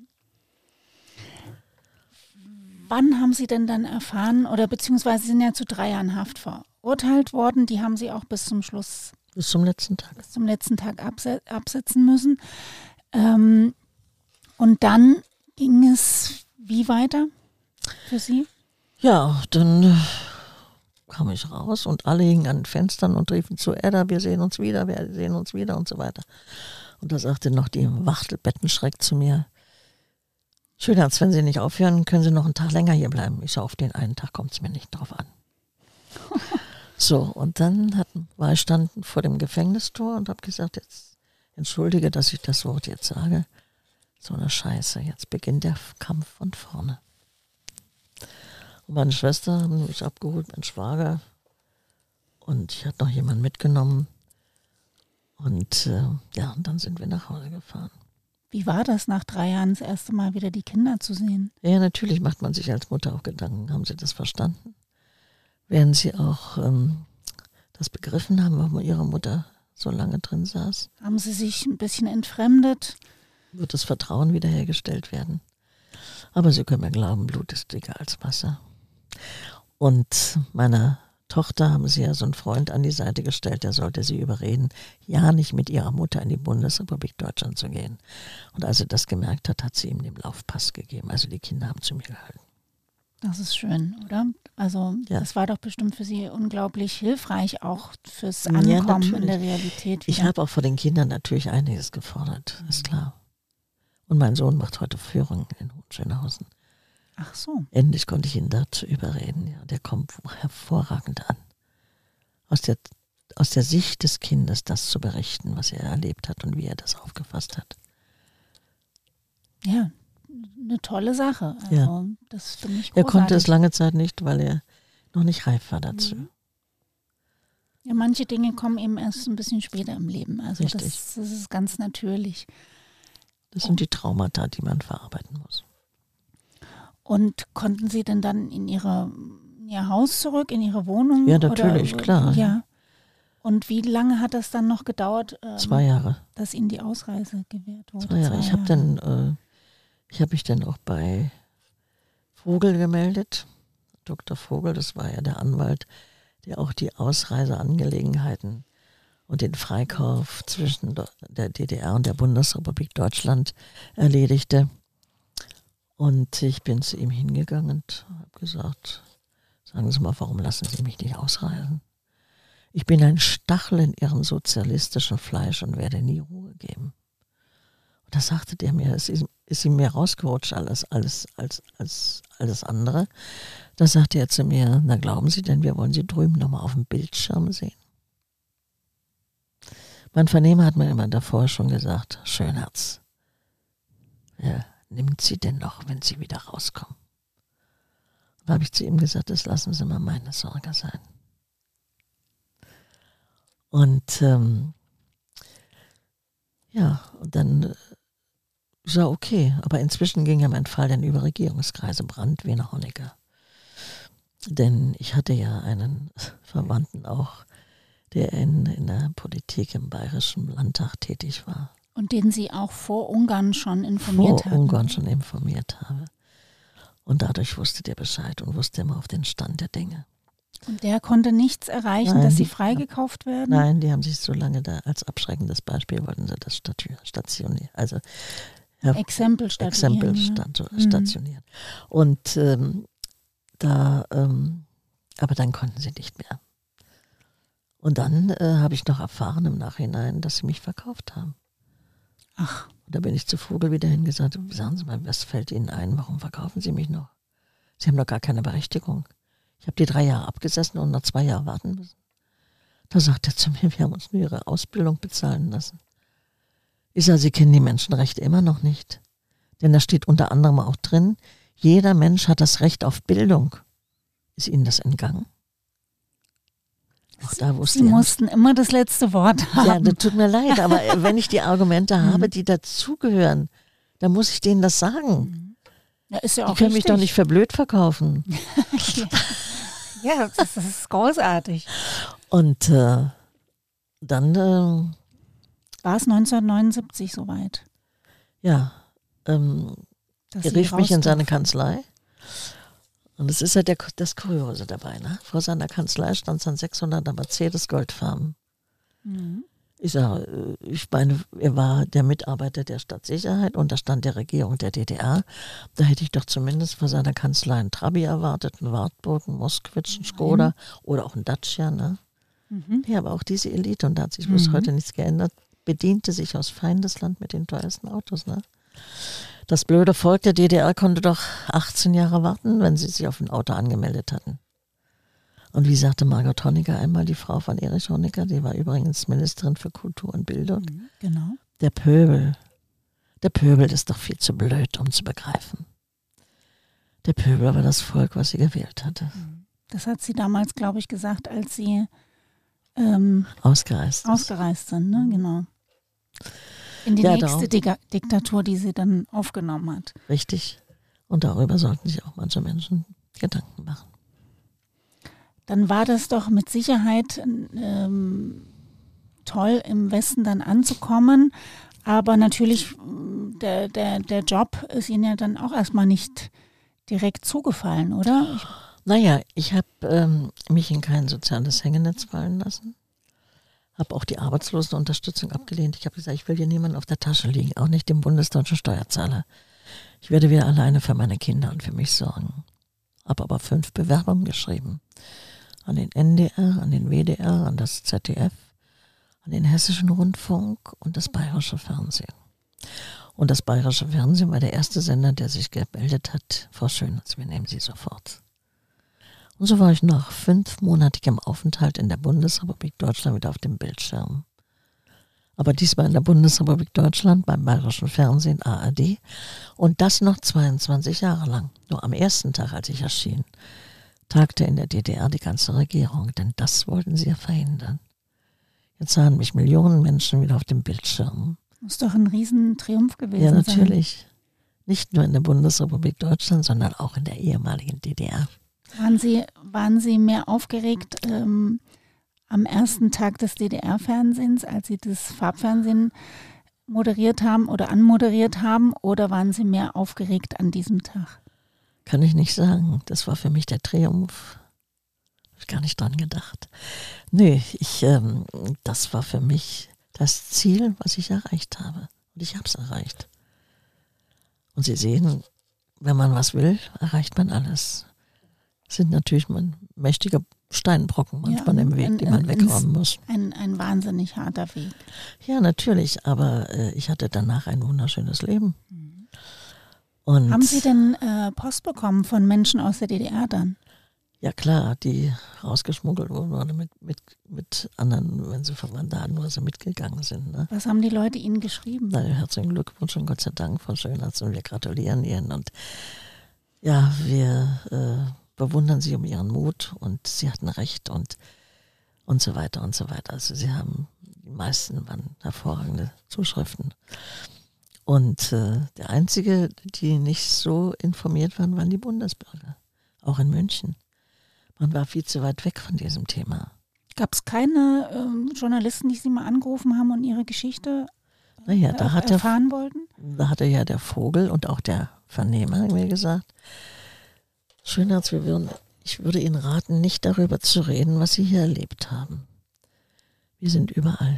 Wann haben Sie denn dann erfahren, oder beziehungsweise Sie sind ja zu drei Jahren Haft verurteilt worden, die haben Sie auch bis zum Schluss, Bis zum letzten Tag. bis zum letzten Tag abse- absetzen müssen. Ähm, und dann ging es wie weiter für Sie? Ja, dann äh, kam ich raus und alle hingen an den Fenstern und riefen zu Edda, wir sehen uns wieder, wir sehen uns wieder und so weiter. Und da sagte noch die Wachtelbettenschreck zu mir, Schönherz, wenn Sie nicht aufhören, können Sie noch einen Tag länger hier bleiben. Ich sage, auf den einen Tag kommt es mir nicht drauf an. So, und dann hatten, war ich standen vor dem Gefängnistor und habe gesagt, jetzt entschuldige, dass ich das Wort jetzt sage. So eine Scheiße, jetzt beginnt der Kampf von vorne. Und meine Schwester haben mich abgeholt, mein Schwager. Und ich hatte noch jemanden mitgenommen. Und äh, ja, und dann sind wir nach Hause gefahren. Wie war das, nach drei Jahren das erste Mal wieder die Kinder zu sehen? Ja, natürlich macht man sich als Mutter auch Gedanken. Haben Sie das verstanden? Werden Sie auch ähm, das begriffen haben, warum Ihre Mutter so lange drin saß? Haben Sie sich ein bisschen entfremdet? Wird das Vertrauen wiederhergestellt werden? Aber Sie können mir glauben, Blut ist dicker als Wasser. Und meiner Tochter haben sie ja so einen Freund an die Seite gestellt, der sollte sie überreden, ja nicht mit ihrer Mutter in die Bundesrepublik Deutschland zu gehen. Und als sie das gemerkt hat, hat sie ihm den Laufpass gegeben. Also die Kinder haben zu mir gehalten. Das ist schön, oder? Also ja. Das war doch bestimmt für Sie unglaublich hilfreich, auch fürs Ankommen ja, in der Realität. Wieder. Ich habe auch vor den Kindern natürlich einiges gefordert, mhm. ist klar. Und mein Sohn macht heute Führung in Hohenschönhausen. Ach so. Endlich konnte ich ihn dazu überreden. Ja, der kommt hervorragend an. Aus der, aus der Sicht des Kindes das zu berichten, was er erlebt hat und wie er das aufgefasst hat. Ja, eine tolle Sache. Also, ja. Das finde ich großartig. Er konnte es lange Zeit nicht, weil er noch nicht reif war dazu. Mhm. Ja, manche Dinge kommen eben erst ein bisschen später im Leben. Also das, das ist ganz natürlich. Das sind die Traumata, die man verarbeiten muss. Und konnten Sie denn dann in, ihre, in Ihr Haus zurück, in Ihre Wohnung? Ja, natürlich, oder, klar. Ja. Und wie lange hat das dann noch gedauert, ähm, Zwei Jahre, dass Ihnen die Ausreise gewährt wurde? Zwei Jahre. Zwei ich habe dann, äh, ich habe mich dann auch bei Vogel gemeldet. Doktor Vogel, das war ja der Anwalt, der auch die Ausreiseangelegenheiten und den Freikauf zwischen der D D R und der Bundesrepublik Deutschland erledigte. Und ich bin zu ihm hingegangen und habe gesagt, sagen Sie mal, warum lassen Sie mich nicht ausreisen? Ich bin ein Stachel in Ihrem sozialistischen Fleisch und werde nie Ruhe geben. Und da sagte der mir, es ist, ist ihm mehr rausgerutscht alles, alles, als, als alles andere. Da sagte er zu mir, na glauben Sie denn, wir wollen Sie drüben nochmal auf dem Bildschirm sehen? Mein Vernehmer hat mir immer davor schon gesagt, Schönherz, ja, nimmt sie denn noch, wenn sie wieder rauskommen? Da habe ich zu ihm gesagt, das lassen Sie mal meine Sorge sein. Und ähm, ja, und dann äh, ich sag, okay, aber inzwischen ging ja mein Fall dann über Regierungskreise, Brandt, Wiener, Honecker. Denn ich hatte ja einen Verwandten auch, der in, in der Politik im Bayerischen Landtag tätig war. Und den Sie auch vor Ungarn schon informiert vor haben? Vor Ungarn schon informiert habe. Und dadurch wusste der Bescheid und wusste immer auf den Stand der Dinge. Und der konnte nichts erreichen, Nein, dass Sie die, freigekauft werden? Nein, die haben sich so lange da als abschreckendes Beispiel, wollten sie das stationieren. Also ja, Exempel stationieren. Exempel ja. stationieren. Mhm. Und ähm, da, ähm, aber dann konnten sie nicht mehr. Und dann äh, habe ich noch erfahren im Nachhinein, dass sie mich verkauft haben. Ach. Und da bin ich zu Vogel wieder hingesagt, sagen Sie mal, was fällt Ihnen ein, warum verkaufen Sie mich noch? Sie haben doch gar keine Berechtigung. Ich habe die drei Jahre abgesessen und noch zwei Jahre warten müssen. Da sagt er zu mir, wir haben uns nur Ihre Ausbildung bezahlen lassen. Ich sage, Sie kennen die Menschenrechte immer noch nicht. Denn da steht unter anderem auch drin, jeder Mensch hat das Recht auf Bildung. Ist Ihnen das entgangen? Auch da wusste Sie mussten nicht. Immer das letzte Wort haben. Ja, das tut mir leid, aber wenn ich die Argumente habe, die dazugehören, dann muss ich denen das sagen. Ja, ist ja auch die können richtig. mich doch nicht für blöd verkaufen. Ja, das ist großartig. Und äh, dann äh, war es neunzehnhundertneunundsiebzig soweit? Ja, ähm, er rief mich in seine Kanzlei. Und es ist ja der, das Kuriose dabei. Ne? Vor seiner Kanzlei stand sein sechshunderter Mercedes Goldfarben. Mhm. Ich sage, ich meine, er war der Mitarbeiter der Stadtsicherheit und da stand der Regierung der D D R. Da hätte ich doch zumindest vor seiner Kanzlei einen Trabi erwartet, einen Wartburg, einen Moskwitsch, einen Skoda mhm. oder auch einen Dacia. Ne? Mhm. Ja, aber auch diese Elite, und da hat sich bis mhm. heute nichts geändert, bediente sich aus Feindesland mit den teuersten Autos. Ne? Das blöde Volk der D D R konnte doch achtzehn Jahre warten, wenn sie sich auf ein Auto angemeldet hatten. Und wie sagte Margot Honecker einmal, die Frau von Erich Honecker, die war übrigens Ministerin für Kultur und Bildung. Genau. Der Pöbel, der Pöbel ist doch viel zu blöd, um zu begreifen, Der Pöbel war das Volk, was sie gewählt hatte. Das hat sie damals, glaube ich, gesagt, als sie ähm, ausgereist, ausgereist sind, ne? Genau. In die ja, nächste Diga- Diktatur, die sie dann aufgenommen hat. Richtig. Und darüber sollten sich auch manche Menschen Gedanken machen. Dann war das doch mit Sicherheit ähm, toll, im Westen dann anzukommen. Aber natürlich, der, der, der Job ist Ihnen ja dann auch erstmal nicht direkt zugefallen, oder? Ich naja, ich habe ähm, mich in kein soziales Hängenetz fallen lassen. Habe auch die Arbeitslosenunterstützung abgelehnt. Ich habe gesagt, ich will hier niemanden auf der Tasche liegen, auch nicht dem bundesdeutschen Steuerzahler. Ich werde wieder alleine für meine Kinder und für mich sorgen. Habe aber fünf Bewerbungen geschrieben. An den N D R, an den W D R, an das Z D F, an den Hessischen Rundfunk und das Bayerische Fernsehen. Und das Bayerische Fernsehen war der erste Sender, der sich gemeldet hat. Frau Schönherz, wir nehmen Sie sofort. Und so war ich nach fünfmonatigem Aufenthalt in der Bundesrepublik Deutschland wieder auf dem Bildschirm. Aber diesmal in der Bundesrepublik Deutschland beim Bayerischen Fernsehen, A R D. Und das noch zweiundzwanzig Jahre lang. Nur am ersten Tag, als ich erschien, tagte in der D D R die ganze Regierung. Denn das wollten sie ja verhindern. Jetzt sahen mich Millionen Menschen wieder auf dem Bildschirm. Muss doch ein Riesentriumph gewesen sein. Ja, natürlich. Sein. Nicht nur in der Bundesrepublik Deutschland, sondern auch in der ehemaligen D D R. Waren Sie, waren Sie mehr aufgeregt ähm, am ersten Tag des D D R-Fernsehens, als Sie das Farbfernsehen moderiert haben oder anmoderiert haben, oder waren Sie mehr aufgeregt an diesem Tag? Kann ich nicht sagen. Das war für mich der Triumph. Habe ich gar nicht dran gedacht. Nee, ich, ähm, das war für mich das Ziel, was ich erreicht habe. Und ich habe es erreicht. Und Sie sehen, wenn man was will, erreicht man alles. Es sind natürlich man mächtige Steinbrocken manchmal ja, im Weg, ein, die man ein, wegräumen muss. Ein, ein wahnsinnig harter Weg. Ja, natürlich, aber äh, ich hatte danach ein wunderschönes Leben. Mhm. Und haben Sie denn äh, Post bekommen von Menschen aus der D D R dann? Ja klar, die rausgeschmuggelt wurden oder mit, mit, mit anderen, wenn sie von Vandalen oder so mitgegangen sind. Ne? Was haben die Leute Ihnen geschrieben? Na, herzlichen Glückwunsch und Gott sei Dank, Frau Schönherz, und wir gratulieren Ihnen. Und ja, wir äh, bewundern Sie um Ihren Mut und Sie hatten recht und, und so weiter und so weiter. Also Sie haben, die meisten waren hervorragende Zuschriften. Und äh, der Einzige, die nicht so informiert waren, waren die Bundesbürger, auch in München. Man war viel zu weit weg von diesem Thema. Gab es keine ähm, Journalisten, die Sie mal angerufen haben und Ihre Geschichte naja, äh, da hat erfahren der, wollten? Da hatte ja der Vogel und auch der Vernehmer mir gesagt, Schönherz, wir würden, ich würde Ihnen raten, nicht darüber zu reden, was Sie hier erlebt haben. Wir sind überall.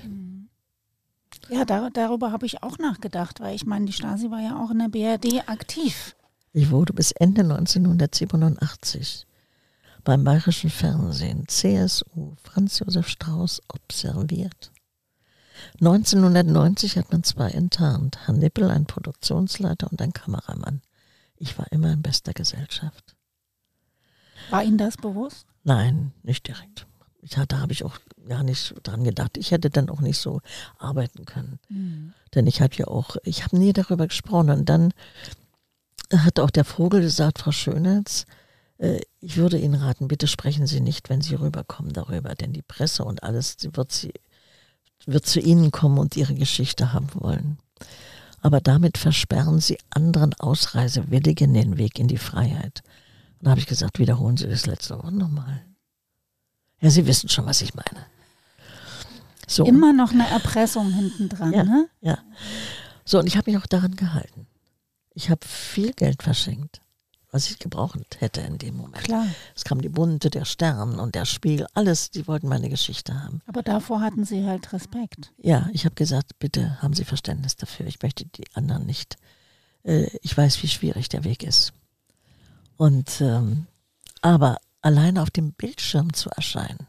Ja, da, darüber habe ich auch nachgedacht, weil ich meine, die Stasi war ja auch in der B R D aktiv. Ich wurde bis Ende neunzehnhundertsiebenundachtzig beim Bayerischen Fernsehen, C S U, Franz Josef Strauß, observiert. neunzehnhundertneunzig hat man zwei enttarnt, Herr Nippel, ein Produktionsleiter und ein Kameramann. Ich war immer in bester Gesellschaft. War Ihnen das bewusst? Nein, nicht direkt. Ich hatte, da habe ich auch gar nicht dran gedacht. Ich hätte dann auch nicht so arbeiten können. Mhm. Denn ich habe ja auch, ich habe nie darüber gesprochen. Und dann hat auch der Vogel gesagt, Frau Schönherz, äh, ich würde Ihnen raten, bitte sprechen Sie nicht, wenn Sie rüberkommen, darüber. Denn die Presse und alles, sie wird, sie, wird zu Ihnen kommen und Ihre Geschichte haben wollen. Aber damit versperren Sie anderen Ausreisewilligen den Weg in die Freiheit. Und da habe ich gesagt, wiederholen Sie das letzte Wort nochmal. Ja, Sie wissen schon, was ich meine. So. Immer noch eine Erpressung hinten dran, ja, ne? Ja. So, und ich habe mich auch daran gehalten. Ich habe viel Geld verschenkt, was ich gebraucht hätte in dem Moment. Klar. Es kam die Bunte, der Stern und der Spiegel, alles, die wollten meine Geschichte haben. Aber davor hatten Sie halt Respekt. Ja, ich habe gesagt, bitte haben Sie Verständnis dafür. Ich möchte die anderen nicht. Äh, ich weiß, wie schwierig der Weg ist. Und, ähm, aber alleine auf dem Bildschirm zu erscheinen,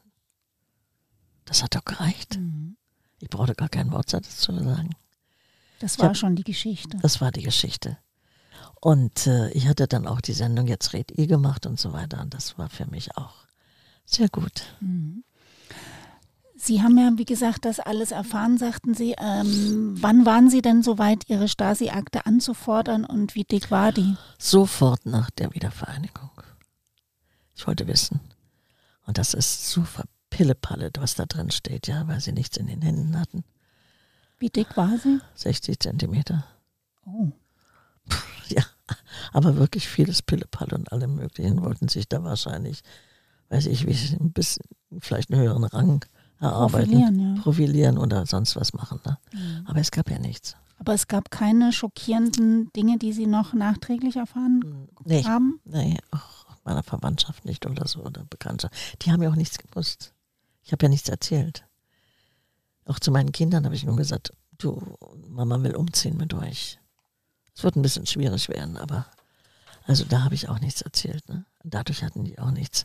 das hat doch gereicht. Mhm. Ich brauchte gar kein Wort dazu sagen. Das war hab, schon die Geschichte. Das war die Geschichte. Und äh, ich hatte dann auch die Sendung Jetzt red ihr gemacht und so weiter. Und das war für mich auch sehr gut. Mhm. Sie haben ja, wie gesagt, das alles erfahren, sagten Sie. Ähm, wann waren Sie denn soweit, Ihre Stasi-Akte anzufordern und wie dick war die? Sofort nach der Wiedervereinigung. Ich wollte wissen. Und das ist so verpillepalle, was da drin steht, ja, weil sie nichts in den Händen hatten. Wie dick war sie? sechzig Zentimeter. Oh. Ja, aber wirklich vieles Pillepalle und alle möglichen wollten sich da wahrscheinlich, weiß ich, wie ein bisschen, vielleicht einen höheren Rang erarbeiten, Profilieren, ja. profilieren oder sonst was machen. Ne? Mhm. Aber es gab ja nichts. Aber es gab keine schockierenden Dinge, die Sie noch nachträglich erfahren nee, haben? Nee, auch meiner Verwandtschaft nicht oder so oder Bekannte. Die haben ja auch nichts gewusst. Ich habe ja nichts erzählt. Auch zu meinen Kindern habe ich nur gesagt, du, Mama will umziehen mit euch. Es wird ein bisschen schwierig werden, aber also da habe ich auch nichts erzählt. Ne? Dadurch hatten die auch nichts.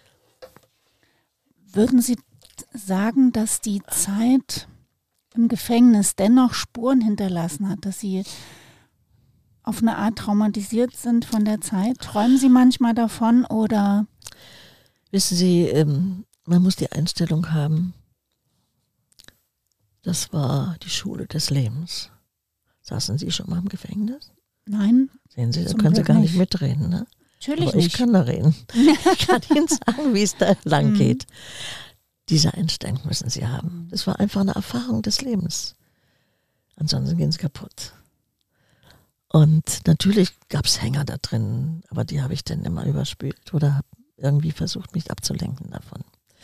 Würden Sie sagen, dass die Zeit im Gefängnis dennoch Spuren hinterlassen hat, dass Sie auf eine Art traumatisiert sind von der Zeit? Träumen Sie manchmal davon oder? Wissen Sie, ähm, man muss die Einstellung haben, das war die Schule des Lebens. Saßen Sie schon mal im Gefängnis? Nein. Sehen Sie, da können Sie gar nicht mitreden, ne? Natürlich Aber ich nicht. kann da reden. Ich kann Ihnen sagen, wie es da lang geht. Diese Einstellung müssen Sie haben. Das war einfach eine Erfahrung des Lebens. Ansonsten gehen Sie kaputt. Und natürlich gab es Hänger da drin, aber die habe ich dann immer überspült oder habe irgendwie versucht, mich abzulenken davon.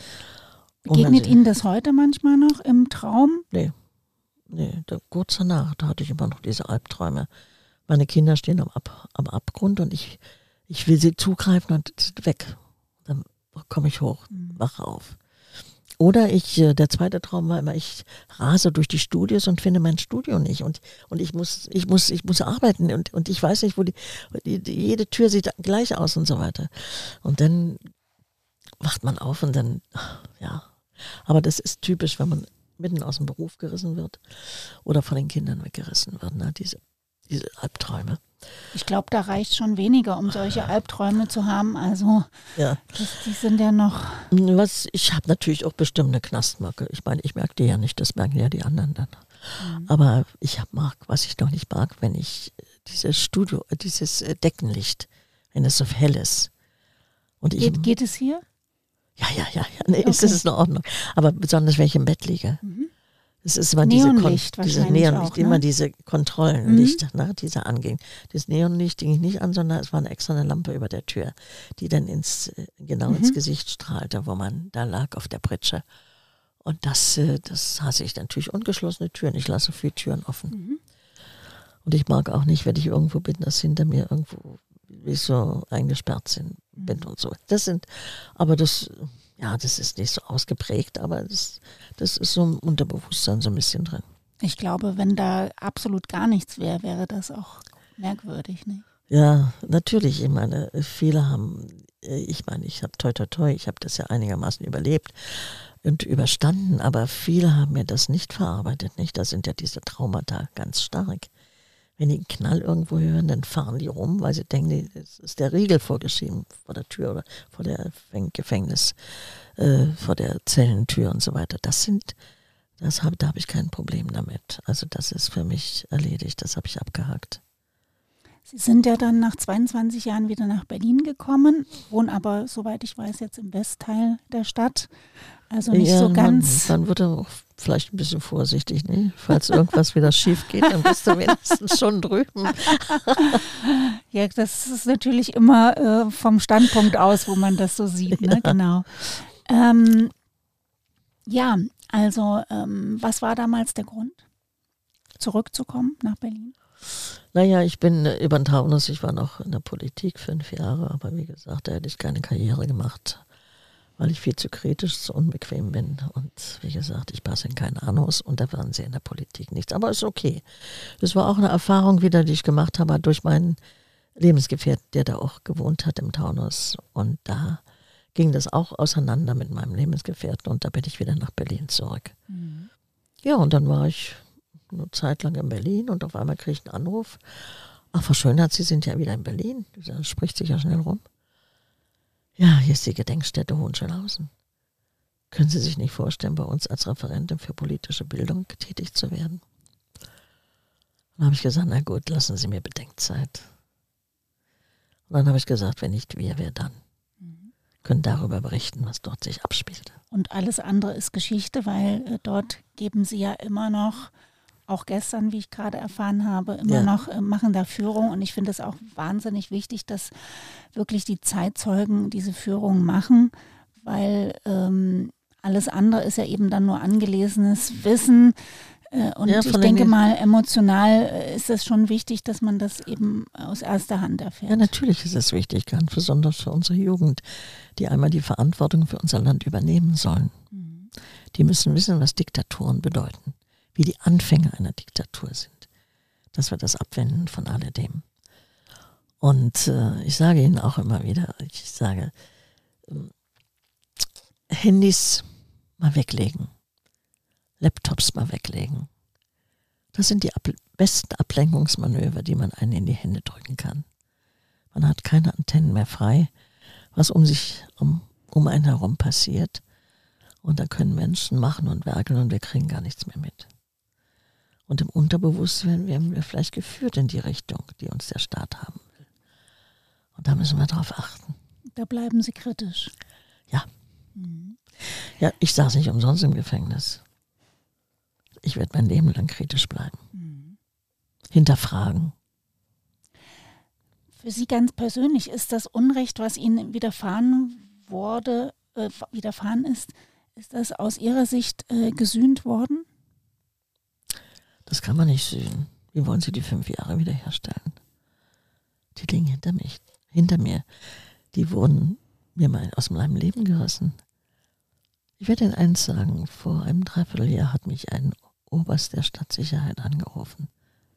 Begegnet Ihnen das heute manchmal noch im Traum? Nee, nee, da, kurz danach, da hatte ich immer noch diese Albträume. Meine Kinder stehen am, Ab, am Abgrund und ich, ich will sie zugreifen und sind weg. Dann komme ich hoch, wache auf. Oder ich, der zweite Traum war immer, ich rase durch die Studios und finde mein Studio nicht. Und, und ich muss, ich muss, ich muss arbeiten und, und ich weiß nicht, wo die, die, die, jede Tür sieht gleich aus und so weiter. Und dann wacht man auf und dann, ja. Aber das ist typisch, wenn man mitten aus dem Beruf gerissen wird oder von den Kindern weggerissen wird, ne? diese, diese Albträume. Ich glaube, da reicht schon weniger, um solche Albträume zu haben. Also ja. das, die sind ja noch... Was, ich habe natürlich auch bestimmt eine Knastmarke. Ich meine, ich merke die ja nicht, das merken ja die anderen dann. Mhm. Aber ich hab, mag, was ich noch nicht mag, wenn ich dieses Studio, dieses Deckenlicht, wenn es so hell ist. Und ich, geht, geht es hier? Ja, ja, ja, ja. Nee, okay. Es ist in Ordnung. Aber besonders, wenn ich im Bett liege. Mhm. Es ist immer Neonlicht diese, Kon- diese Neonlicht, auch, ne? Immer diese Kontrollenlicht, mhm. ne, die da angehen. Das Neonlicht ging ich nicht an, sondern es war eine extra eine Lampe über der Tür, die dann ins, genau mhm. ins Gesicht strahlte, wo man da lag auf der Pritsche. Und das, das hasse ich natürlich. Ungeschlossene Türen. Ich lasse viele Türen offen. Mhm. Und ich mag auch nicht, wenn ich irgendwo bin, dass hinter mir irgendwo wie so eingesperrt sind, bin und so. Das sind, aber das... Ja, das ist nicht so ausgeprägt, aber das, das ist so im Unterbewusstsein so ein bisschen drin. Ich glaube, wenn da absolut gar nichts wäre, wäre das auch merkwürdig, nicht? Ja, natürlich. Ich meine, viele haben, ich meine, ich habe toi toi toi, ich habe das ja einigermaßen überlebt und überstanden, aber viele haben mir das nicht verarbeitet, nicht? Da sind ja diese Traumata ganz stark. Wenn die einen Knall irgendwo hören, dann fahren die rum, weil sie denken, das ist der Riegel vorgeschrieben vor der Tür oder vor der Gefängnis, äh, vor der Zellentür und so weiter. Das sind, das hab, da habe ich kein Problem damit. Also das ist für mich erledigt, das habe ich abgehakt. Sie sind ja dann nach zweiundzwanzig Jahren wieder nach Berlin gekommen, wohnen aber, soweit ich weiß, jetzt im Westteil der Stadt. Also nicht ja, so ganz... Man, man wird auch vielleicht ein bisschen vorsichtig, ne? Falls irgendwas wieder schief geht, dann bist du wenigstens schon drüben. Ja, das ist natürlich immer äh, vom Standpunkt aus, wo man das so sieht, ne? Ja. Genau. Ähm, ja, also ähm, was war damals der Grund, zurückzukommen nach Berlin? Naja, ich bin über den Taunus, ich war noch in der Politik fünf Jahre, aber wie gesagt, da hätte ich keine Karriere gemacht, weil ich viel zu kritisch, zu unbequem bin. Und wie gesagt, ich passe in kein Anus und da waren sie in der Politik nichts. Aber ist okay. Das war auch eine Erfahrung wieder, die ich gemacht habe durch meinen Lebensgefährten, der da auch gewohnt hat im Taunus. Und da ging das auch auseinander mit meinem Lebensgefährten und da bin ich wieder nach Berlin zurück. Mhm. Ja, und dann war ich eine Zeit lang in Berlin und auf einmal kriege ich einen Anruf. Ach, Frau Schönherz, Sie sind ja wieder in Berlin. Das spricht sich ja schnell rum. Ja, hier ist die Gedenkstätte Hohenschönhausen. können Sie sich nicht vorstellen, bei uns als Referentin für politische Bildung tätig zu werden? Dann habe ich gesagt, na gut, lassen Sie mir Bedenkzeit. Und dann habe ich gesagt, wenn nicht wir, wer dann? Mhm. Können darüber berichten, was dort sich abspielte. Und alles andere ist Geschichte, weil äh, dort geben Sie ja immer noch, auch gestern, wie ich gerade erfahren habe, immer ja. noch äh, machen da Führung. Und ich finde es auch wahnsinnig wichtig, dass wirklich die Zeitzeugen diese Führung machen, weil ähm, alles andere ist ja eben dann nur angelesenes Wissen. Äh, und ja, ich denke mal, emotional äh, ist es schon wichtig, dass man das eben aus erster Hand erfährt. Ja, natürlich ist es wichtig, ganz besonders für unsere Jugend, die einmal die Verantwortung für unser Land übernehmen sollen. Mhm. Die müssen wissen, was Diktaturen bedeuten, wie die Anfänge einer Diktatur sind, dass wir das abwenden von alledem. Und äh, ich sage Ihnen auch immer wieder, ich sage, äh, Handys mal weglegen, Laptops mal weglegen. Das sind die ab- besten Ablenkungsmanöver, die man einen in die Hände drücken kann. Man hat keine Antennen mehr frei, was um sich, um, um einen herum passiert. Und da können Menschen machen und werkeln und wir kriegen gar nichts mehr mit. Und im Unterbewusstsein werden wir vielleicht geführt in die Richtung, die uns der Staat haben will. Und da müssen wir drauf achten. Da bleiben Sie kritisch. Ja. Mhm. Ja, ich saß nicht umsonst im Gefängnis. Ich werde mein Leben lang kritisch bleiben. Mhm. Hinterfragen. Für Sie ganz persönlich, ist das Unrecht, was Ihnen widerfahren wurde, äh, widerfahren ist, ist das aus Ihrer Sicht äh, gesühnt worden? Das kann man nicht sühnen. Wie wollen Sie die fünf Jahre wiederherstellen? Die liegen hinter mich, hinter mir. Die wurden mir mal aus meinem Leben gerissen. Ich werde Ihnen eins sagen, vor einem Dreivierteljahr hat mich ein Oberst der Stadtsicherheit angerufen.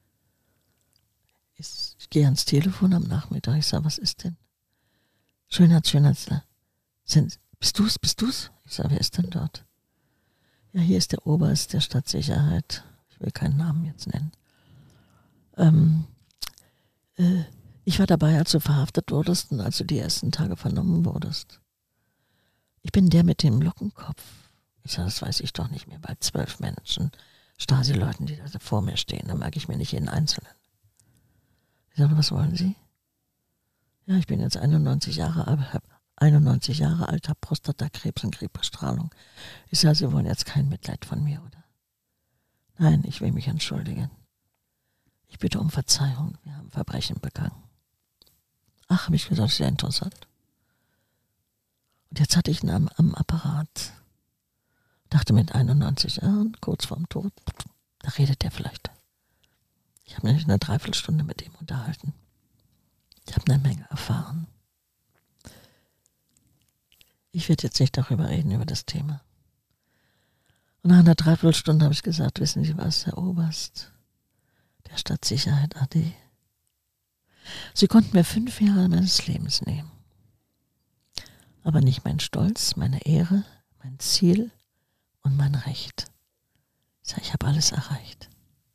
Ich, ich gehe ans Telefon am Nachmittag, ich sage, was ist denn? Schönheit, Schönheit, sind, bist du's, bist du's? Ich sage, wer ist denn dort? Ja, hier ist der Oberst der Stadtsicherheit. Ich will keinen Namen jetzt nennen. Ähm, äh, ich war dabei, als du verhaftet wurdest und als du die ersten Tage vernommen wurdest. Ich bin der mit dem Lockenkopf. Ich sage, das weiß ich doch nicht mehr. Bei zwölf Menschen, Stasi-Leuten, die da vor mir stehen, da mag ich mir nicht jeden Einzelnen. Ich sage, was wollen Sie? Ja, ich bin jetzt einundneunzig Jahre alt, habe einundneunzig Jahre alt, habe Prostatakrebs und Krebsbestrahlung. Ich sage, Sie wollen jetzt kein Mitleid von mir, oder? Nein, ich will mich entschuldigen. Ich bitte um Verzeihung, wir haben Verbrechen begangen. Ach, habe ich gesagt, sehr interessant. Und jetzt hatte ich ihn am, am Apparat. Dachte mit einundneunzig Jahren, kurz vorm Tod, da redet er vielleicht. Ich habe mich eine Dreiviertelstunde mit ihm unterhalten. Ich habe eine Menge erfahren. Ich werde jetzt nicht darüber reden, über das Thema. Und nach einer Dreiviertelstunde habe ich gesagt, wissen Sie was, Herr Oberst, der Stadtsicherheit A D, Sie konnten mir fünf Jahre meines Lebens nehmen. Aber nicht mein Stolz, meine Ehre, mein Ziel und mein Recht. Ich sage, ich habe alles erreicht.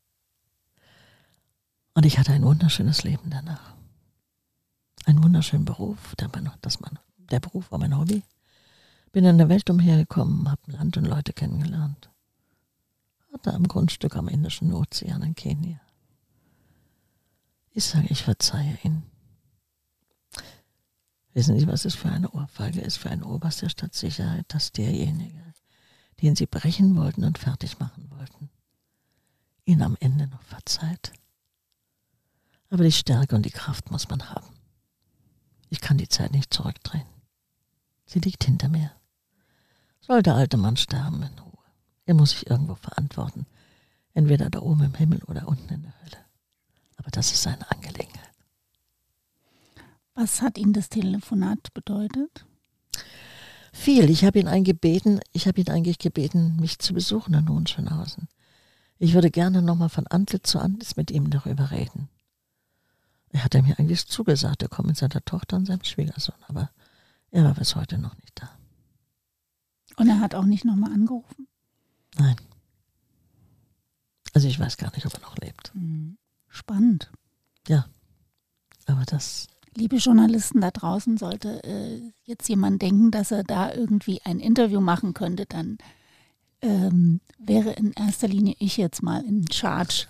Und ich hatte ein wunderschönes Leben danach. Einen wunderschönen Beruf, der, das man, der Beruf war mein Hobby. Bin in der Welt umhergekommen, habe Land und Leute kennengelernt. Hatte am Grundstück am Indischen Ozean in Kenia. Ich sage, ich verzeihe Ihnen. Wissen Sie, was es für eine Ohrfeige ist für einen Oberst der Stadtsicherheit, dass derjenige, den Sie brechen wollten und fertig machen wollten, Ihnen am Ende noch verzeiht? Aber die Stärke und die Kraft muss man haben. Ich kann die Zeit nicht zurückdrehen. Sie liegt hinter mir. Soll der alte Mann sterben in Ruhe. Er muss sich irgendwo verantworten. Entweder da oben im Himmel oder unten in der Hölle. Aber das ist seine Angelegenheit. Was hat Ihnen das Telefonat bedeutet? Viel. Ich habe ihn eigentlich gebeten, ich habe ihn eigentlich gebeten, mich zu besuchen in Hohenschönhausen. Ich würde gerne nochmal von Antlitz zu Antlitz mit ihm darüber reden. Er hat mir eigentlich zugesagt, er kommt mit seiner Tochter und seinem Schwiegersohn, aber er war bis heute noch nicht da. Und er hat auch nicht nochmal angerufen? Nein. Also ich weiß gar nicht, ob er noch lebt. Spannend. Ja, aber das... Liebe Journalisten da draußen, sollte äh, jetzt jemand denken, dass er da irgendwie ein Interview machen könnte, dann ähm, wäre in erster Linie ich jetzt mal in charge.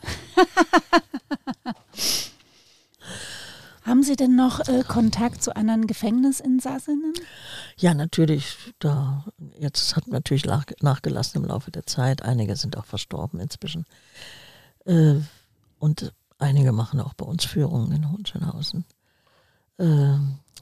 Haben Sie denn noch äh, Kontakt zu anderen Gefängnisinsassinnen? Ja, natürlich. Da, jetzt hat natürlich nach, nachgelassen im Laufe der Zeit. Einige sind auch verstorben inzwischen. Äh, und einige machen auch bei uns Führungen in Hohenschönhausen. Äh,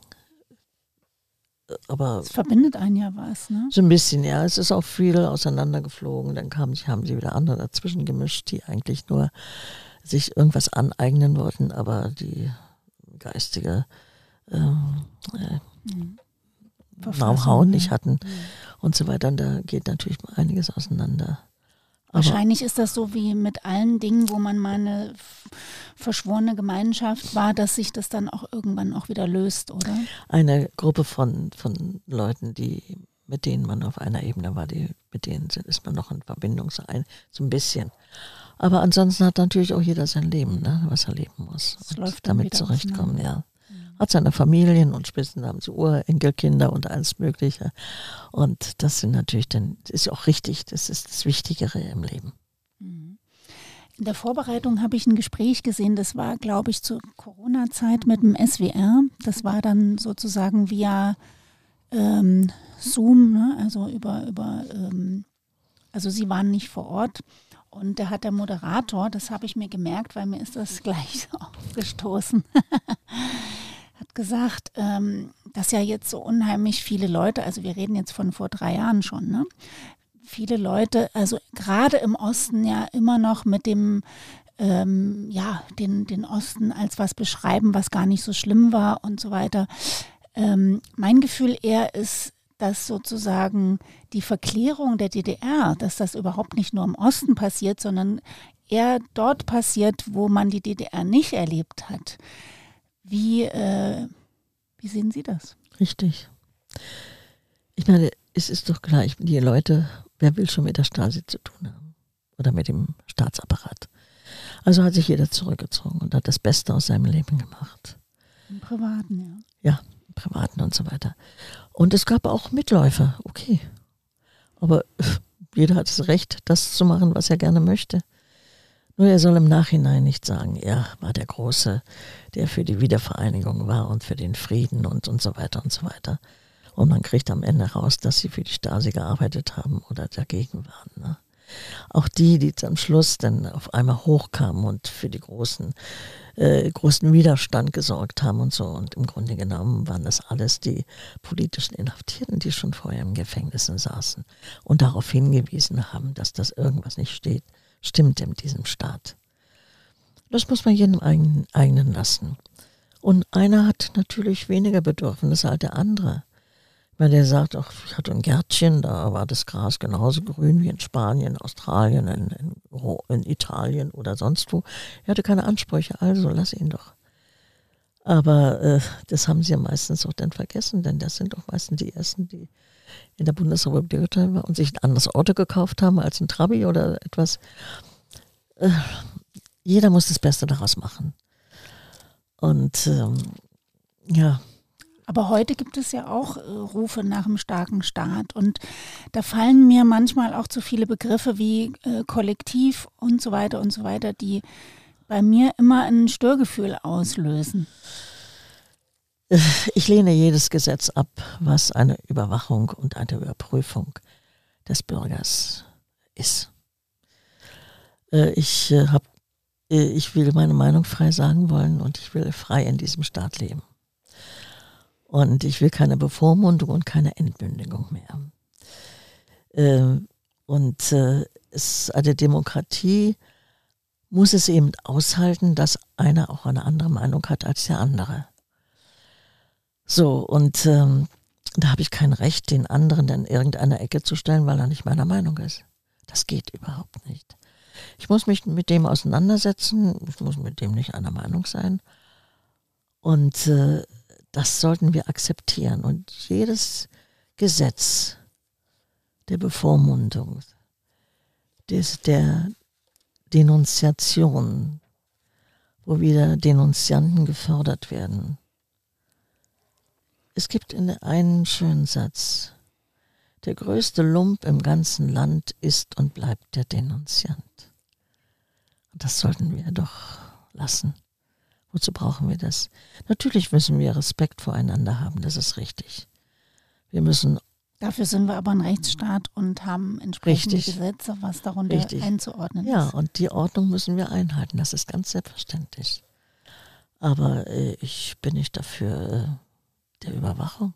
aber es verbindet einen ja was, ne? So ein bisschen, ja. Es ist auch viel auseinandergeflogen. Dann kamen, haben sie wieder andere dazwischen gemischt, die eigentlich nur sich irgendwas aneignen wollten, aber die geistige ähm, äh, mhm. Know-how nicht hatten mhm. und so weiter. Und da geht natürlich einiges auseinander. Aber wahrscheinlich ist das so wie mit allen Dingen, wo man mal eine verschworene Gemeinschaft war, dass sich das dann auch irgendwann auch wieder löst, oder? Eine Gruppe von, von Leuten, die, mit denen man auf einer Ebene war, die, mit denen sind, ist man noch in Verbindung, so ein, so ein bisschen. Aber ansonsten hat natürlich auch jeder sein Leben, ne, was er leben muss. Das läuft damit zurechtkommen, ja. Hat seine Familien und später haben sie Urenkelkinder und alles Mögliche. Und das sind natürlich dann, das ist auch richtig, das ist das Wichtigere im Leben. In der Vorbereitung habe ich ein Gespräch gesehen, das war, glaube ich, zur Corona-Zeit mit dem S W R. Das war dann sozusagen via ähm, Zoom, ne? also über, über ähm, also Sie waren nicht vor Ort. Und da hat der Moderator, das habe ich mir gemerkt, weil mir ist das gleich so aufgestoßen, hat gesagt, ähm, dass ja jetzt so unheimlich viele Leute, also wir reden jetzt von vor drei Jahren schon, ne? Viele Leute, also gerade im Osten ja immer noch mit dem, ähm, ja, den, den Osten als was beschreiben, was gar nicht so schlimm war und so weiter. Ähm, mein Gefühl eher ist, dass sozusagen die Verklärung der D D R, dass das überhaupt nicht nur im Osten passiert, sondern eher dort passiert, wo man die D D R nicht erlebt hat. Wie, äh, wie sehen Sie das? Richtig. Ich meine, es ist doch gleich, die Leute, wer will schon mit der Stasi zu tun haben? Oder mit dem Staatsapparat? Also hat sich jeder zurückgezogen und hat das Beste aus seinem Leben gemacht. Im Privaten, ja. Ja, im Privaten und so weiter. Und es gab auch Mitläufer, okay. Aber jeder hat das Recht, das zu machen, was er gerne möchte. Nur er soll im Nachhinein nicht sagen, er war der Große, der für die Wiedervereinigung war und für den Frieden und, und so weiter und so weiter. Und man kriegt am Ende raus, dass sie für die Stasi gearbeitet haben oder dagegen waren. Ne? Auch die, die am Schluss dann auf einmal hochkamen und für die großen, äh, großen Widerstand gesorgt haben und so. Und im Grunde genommen waren das alles die politischen Inhaftierten, die schon vorher im Gefängnis saßen und darauf hingewiesen haben, dass das irgendwas nicht steht, stimmt in diesem Staat. Das muss man jedem eigenen, eigenen lassen. Und einer hat natürlich weniger Bedürfnisse als der andere. Weil der sagt, ach, ich hatte ein Gärtchen, da war das Gras genauso grün wie in Spanien, Australien, in, in, in Italien oder sonst wo. Er hatte keine Ansprüche, also lass ihn doch. Aber äh, das haben sie ja meistens auch dann vergessen, denn das sind doch meistens die Ersten, die in der Bundesrepublik geteilt waren und sich ein anderes Auto gekauft haben als ein Trabi oder etwas. Äh, jeder muss das Beste daraus machen. Und ähm, ja, aber heute gibt es ja auch äh, Rufe nach einem starken Staat und da fallen mir manchmal auch zu viele Begriffe wie äh, Kollektiv und so weiter und so weiter, die bei mir immer ein Störgefühl auslösen. Ich lehne jedes Gesetz ab, was eine Überwachung und eine Überprüfung des Bürgers ist. Äh, ich, äh, hab, äh, ich will meine Meinung frei sagen wollen und ich will frei in diesem Staat leben. Und ich will keine Bevormundung und keine Entmündigung mehr. Äh, und äh, es, eine Demokratie muss es eben aushalten, dass einer auch eine andere Meinung hat als der andere. So, und ähm, da habe ich kein Recht, den anderen in irgendeine Ecke zu stellen, weil er nicht meiner Meinung ist. Das geht überhaupt nicht. Ich muss mich mit dem auseinandersetzen, ich muss mit dem nicht einer Meinung sein. Und äh, das sollten wir akzeptieren. Und jedes Gesetz der Bevormundung, des, der Denunziation, wo wieder Denunzianten gefördert werden, Es gibt in einen schönen Satz: Der größte Lump im ganzen Land ist und bleibt der Denunziant. Und das sollten wir doch lassen. Wozu brauchen wir das? Natürlich müssen wir Respekt voreinander haben, das ist richtig. Wir müssen... Dafür sind wir aber ein Rechtsstaat und haben entsprechende Richtig. Gesetze, was darunter Richtig. einzuordnen Ja, ist. und die Ordnung müssen wir einhalten, das ist ganz selbstverständlich. Aber äh, ich bin nicht dafür äh, der Überwachung.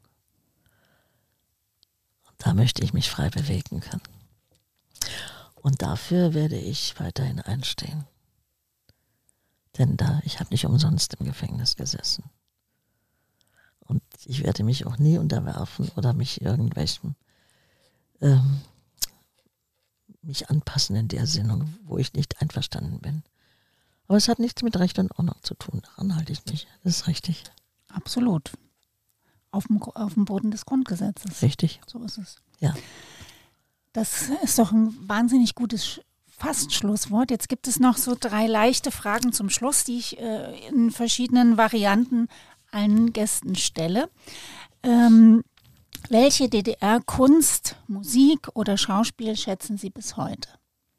Und da möchte ich mich frei bewegen können. Und dafür werde ich weiterhin einstehen. Denn da, ich habe nicht umsonst im Gefängnis gesessen. Und ich werde mich auch nie unterwerfen oder mich irgendwelchen, ähm, mich anpassen in der Sinnung, wo ich nicht einverstanden bin. Aber es hat nichts mit Recht und Ordnung zu tun, daran halte ich mich. Das ist richtig. Absolut. Auf dem, auf dem Boden des Grundgesetzes. Richtig. So ist es. Ja. Das ist doch ein wahnsinnig gutes fast Schlusswort. Jetzt gibt es noch so drei leichte Fragen zum Schluss, die ich äh, in verschiedenen Varianten allen Gästen stelle. Ähm, welche D D R-Kunst, Musik oder Schauspiel schätzen Sie bis heute?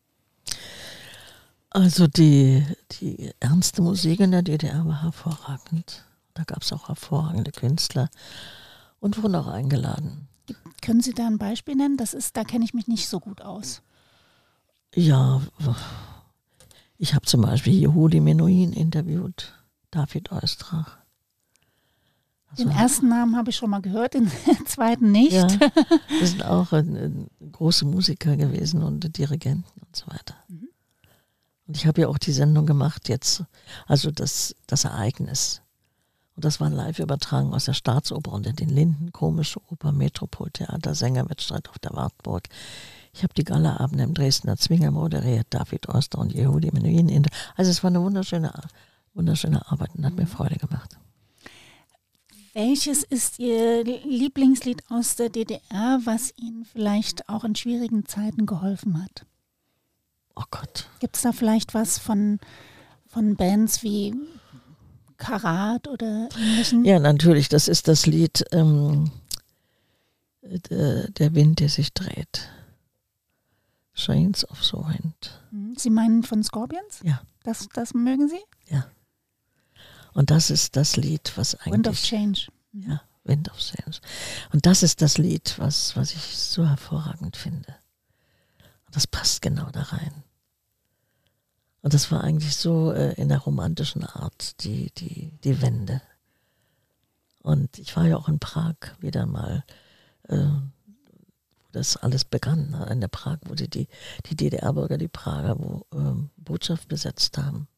Also die, die ernste Musik in der D D R war hervorragend. Da gab es auch hervorragende Künstler und wurden auch eingeladen. Können Sie da ein Beispiel nennen? Das ist, da kenne ich mich nicht so gut aus. Ja, ich habe zum Beispiel Yehudi Menuhin interviewt, David Oistrakh. Also, den ersten Namen habe ich schon mal gehört, den zweiten nicht. Ja, das sind auch äh, große Musiker gewesen und Dirigenten und so weiter. Mhm. Und ich habe ja auch die Sendung gemacht jetzt, also das, das Ereignis. Und das war live übertragen aus der Staatsoper unter den Linden, Komische Oper, Metropoltheater, Sängerwettstreit auf der Wartburg. Ich habe die Galaabende im Dresdner Zwinger moderiert, David Oistrakh und Yehudi Menuhin. Also es war eine wunderschöne, wunderschöne Arbeit und hat mir Freude gemacht. Welches ist Ihr Lieblingslied aus der D D R, was Ihnen vielleicht auch in schwierigen Zeiten geholfen hat? Oh Gott. Gibt es da vielleicht was von, von Bands wie Karat oder ähnlichen? Ja, natürlich. Das ist das Lied ähm, der, der Wind, der sich dreht. Shades of the Wind. Sie meinen von Scorpions? Ja. Das, das mögen Sie? Ja. Und das ist das Lied, was eigentlich... Wind of Change. Ja, Wind of Change. Und das ist das Lied, was, was ich so hervorragend finde. Und das passt genau da rein. Und das war eigentlich so äh, in der romantischen Art, die, die, die Wende. Und ich war ja auch in Prag wieder mal, äh, wo das alles begann. Ne? In der Prag, wo die, die, die D D R-Bürger die Prager wo, äh, Botschaft besetzt haben.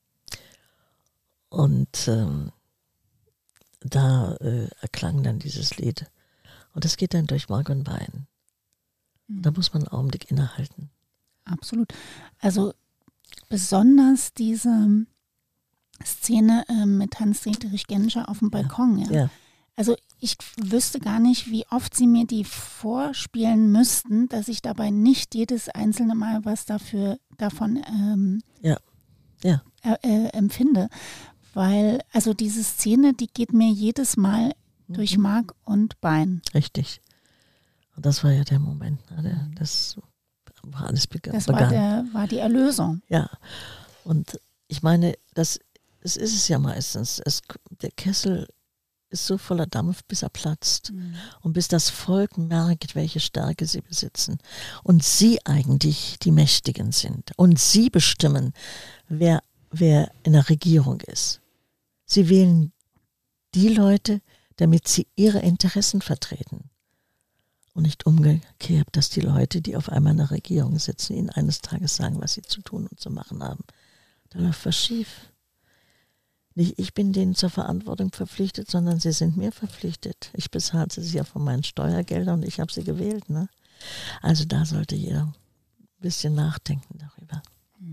Und ähm, da äh, erklang dann dieses Lied. Und das geht dann durch Mark und Bein. Da muss man einen Augenblick innehalten. Absolut. Also besonders diese Szene äh, mit Hans-Dietrich Genscher auf dem Balkon. Ja. Ja. Also ich wüsste gar nicht, wie oft Sie mir die vorspielen müssten, dass ich dabei nicht jedes einzelne Mal was dafür davon ähm, Ja. Ja. äh, äh, empfinde. Weil, also diese Szene, die geht mir jedes Mal mhm. durch Mark und Bein. Richtig. Und das war ja der Moment, ne? der, das war alles begann. Das war, der, war die Erlösung. Ja. Und ich meine, das, das ist es ja meistens. Es, der Kessel ist so voller Dampf, bis er platzt. Mhm. Und bis das Volk merkt, welche Stärke sie besitzen. Und sie eigentlich die Mächtigen sind. Und sie bestimmen, wer, wer in der Regierung ist. Sie wählen die Leute, damit sie ihre Interessen vertreten. Und nicht umgekehrt, dass die Leute, die auf einmal in der Regierung sitzen, ihnen eines Tages sagen, was sie zu tun und zu machen haben. Da läuft was schief. Nicht ich bin denen zur Verantwortung verpflichtet, sondern sie sind mir verpflichtet. Ich bezahle sie ja von meinen Steuergeldern und ich habe sie gewählt. Ne? Also da sollte jeder ein bisschen nachdenken darüber.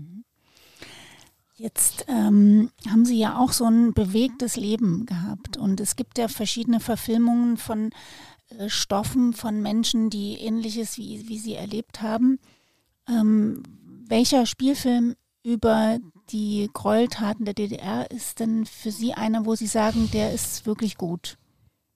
Jetzt ähm, haben Sie ja auch so ein bewegtes Leben gehabt und es gibt ja verschiedene Verfilmungen von äh, Stoffen von Menschen, die Ähnliches wie, wie Sie erlebt haben. Ähm, welcher Spielfilm über die Gräueltaten der D D R ist denn für Sie einer, wo Sie sagen, der ist wirklich gut?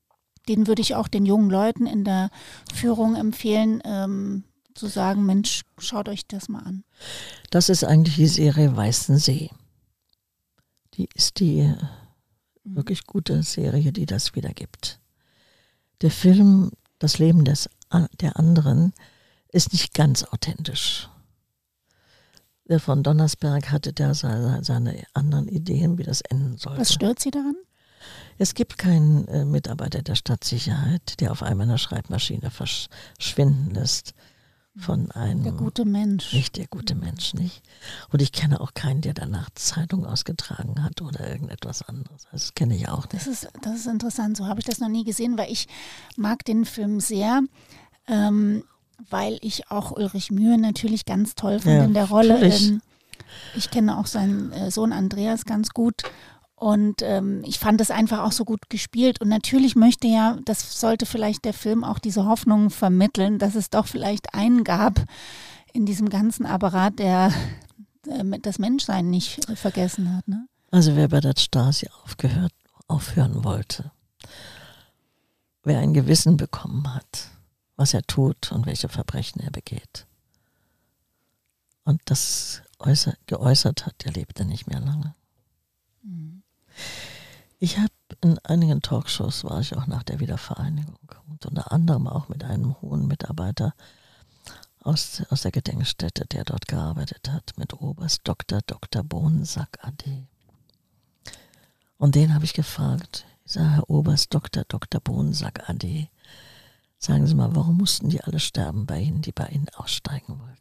den würde ich auch den jungen Leuten in der Führung empfehlen, ähm, zu sagen, Mensch, schaut euch das mal an. Das ist eigentlich die Serie Weißensee. Die ist die äh, wirklich gute Serie, die das wiedergibt. Der Film Das Leben des, der anderen ist nicht ganz authentisch. Der von Donnersberg hatte da seine, seine anderen Ideen, wie das enden sollte. Was stört Sie daran? Es gibt keinen äh, Mitarbeiter der Stadtsicherheit, der auf einmal eine Schreibmaschine verschwinden lässt von einem... Der gute Mensch. Nicht der gute Mensch, nicht. Und ich kenne auch keinen, der danach Zeitung ausgetragen hat oder irgendetwas anderes. Das kenne ich auch nicht. Das ist, das ist interessant, so habe ich das noch nie gesehen, weil ich mag den Film sehr, ähm, weil ich auch Ulrich Mühe natürlich ganz toll finde Ja, in der Rolle. natürlich. Ähm, ich kenne auch seinen äh, Sohn Andreas ganz gut. Und ähm, ich fand das einfach auch so gut gespielt. Und natürlich möchte ja, das sollte vielleicht der Film auch diese Hoffnung vermitteln, dass es doch vielleicht einen gab in diesem ganzen Apparat, der äh, das Menschsein nicht äh, vergessen hat. Ne? Also wer bei der Stasi aufgehört, aufhören wollte, wer ein Gewissen bekommen hat, was er tut und welche Verbrechen er begeht und das äußer, geäußert hat, der lebte nicht mehr lange. Mhm. Ich habe in einigen Talkshows, war ich auch nach der Wiedervereinigung und unter anderem auch mit einem hohen Mitarbeiter aus, aus der Gedenkstätte, der dort gearbeitet hat, mit Oberst Doktor Doktor Bohnensack A D. Und den habe ich gefragt, ich sage, Herr Oberst Doktor Doktor Bohnensack A D, sagen Sie mal, warum mussten die alle sterben bei Ihnen, die bei Ihnen aussteigen wollten?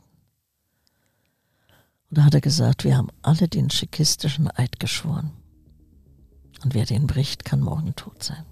Und da hat er gesagt, wir haben alle den tschechistischen Eid geschworen. Und wer den bricht, kann morgen tot sein.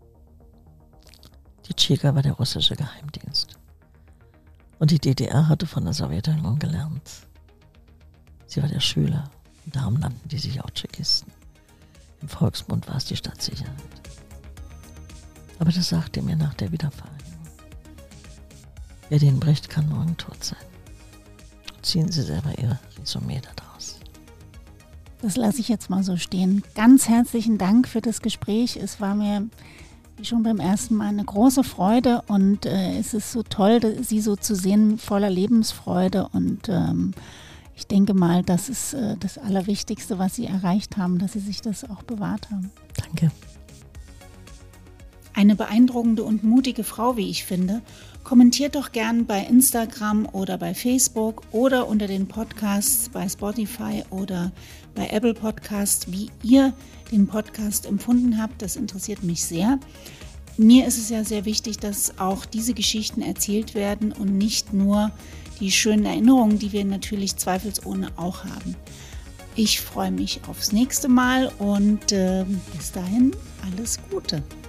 Die Tscheka war der russische Geheimdienst. Und die D D R hatte von der Sowjetunion gelernt. Sie war der Schüler. Und darum nannten die sich auch Tschechisten. Im Volksmund war es die Stadtsicherheit. Aber das sagte er mir nach der Wiedervereinigung. Wer den bricht, kann morgen tot sein. Ziehen Sie selber Ihr Resümee daraus. Das lasse ich jetzt mal so stehen. Ganz herzlichen Dank für das Gespräch. Es war mir, wie schon beim ersten Mal, eine große Freude und äh, es ist so toll, Sie so zu sehen, voller Lebensfreude und ähm, ich denke mal, das ist äh, das Allerwichtigste, was Sie erreicht haben, dass Sie sich das auch bewahrt haben. Danke. Eine beeindruckende und mutige Frau, wie ich finde. Kommentiert doch gern bei Instagram oder bei Facebook oder unter den Podcasts bei Spotify oder bei Apple Podcasts, wie ihr den Podcast empfunden habt. Das interessiert mich sehr. Mir ist es ja sehr wichtig, dass auch diese Geschichten erzählt werden und nicht nur die schönen Erinnerungen, die wir natürlich zweifelsohne auch haben. Ich freue mich aufs nächste Mal und äh, bis dahin alles Gute.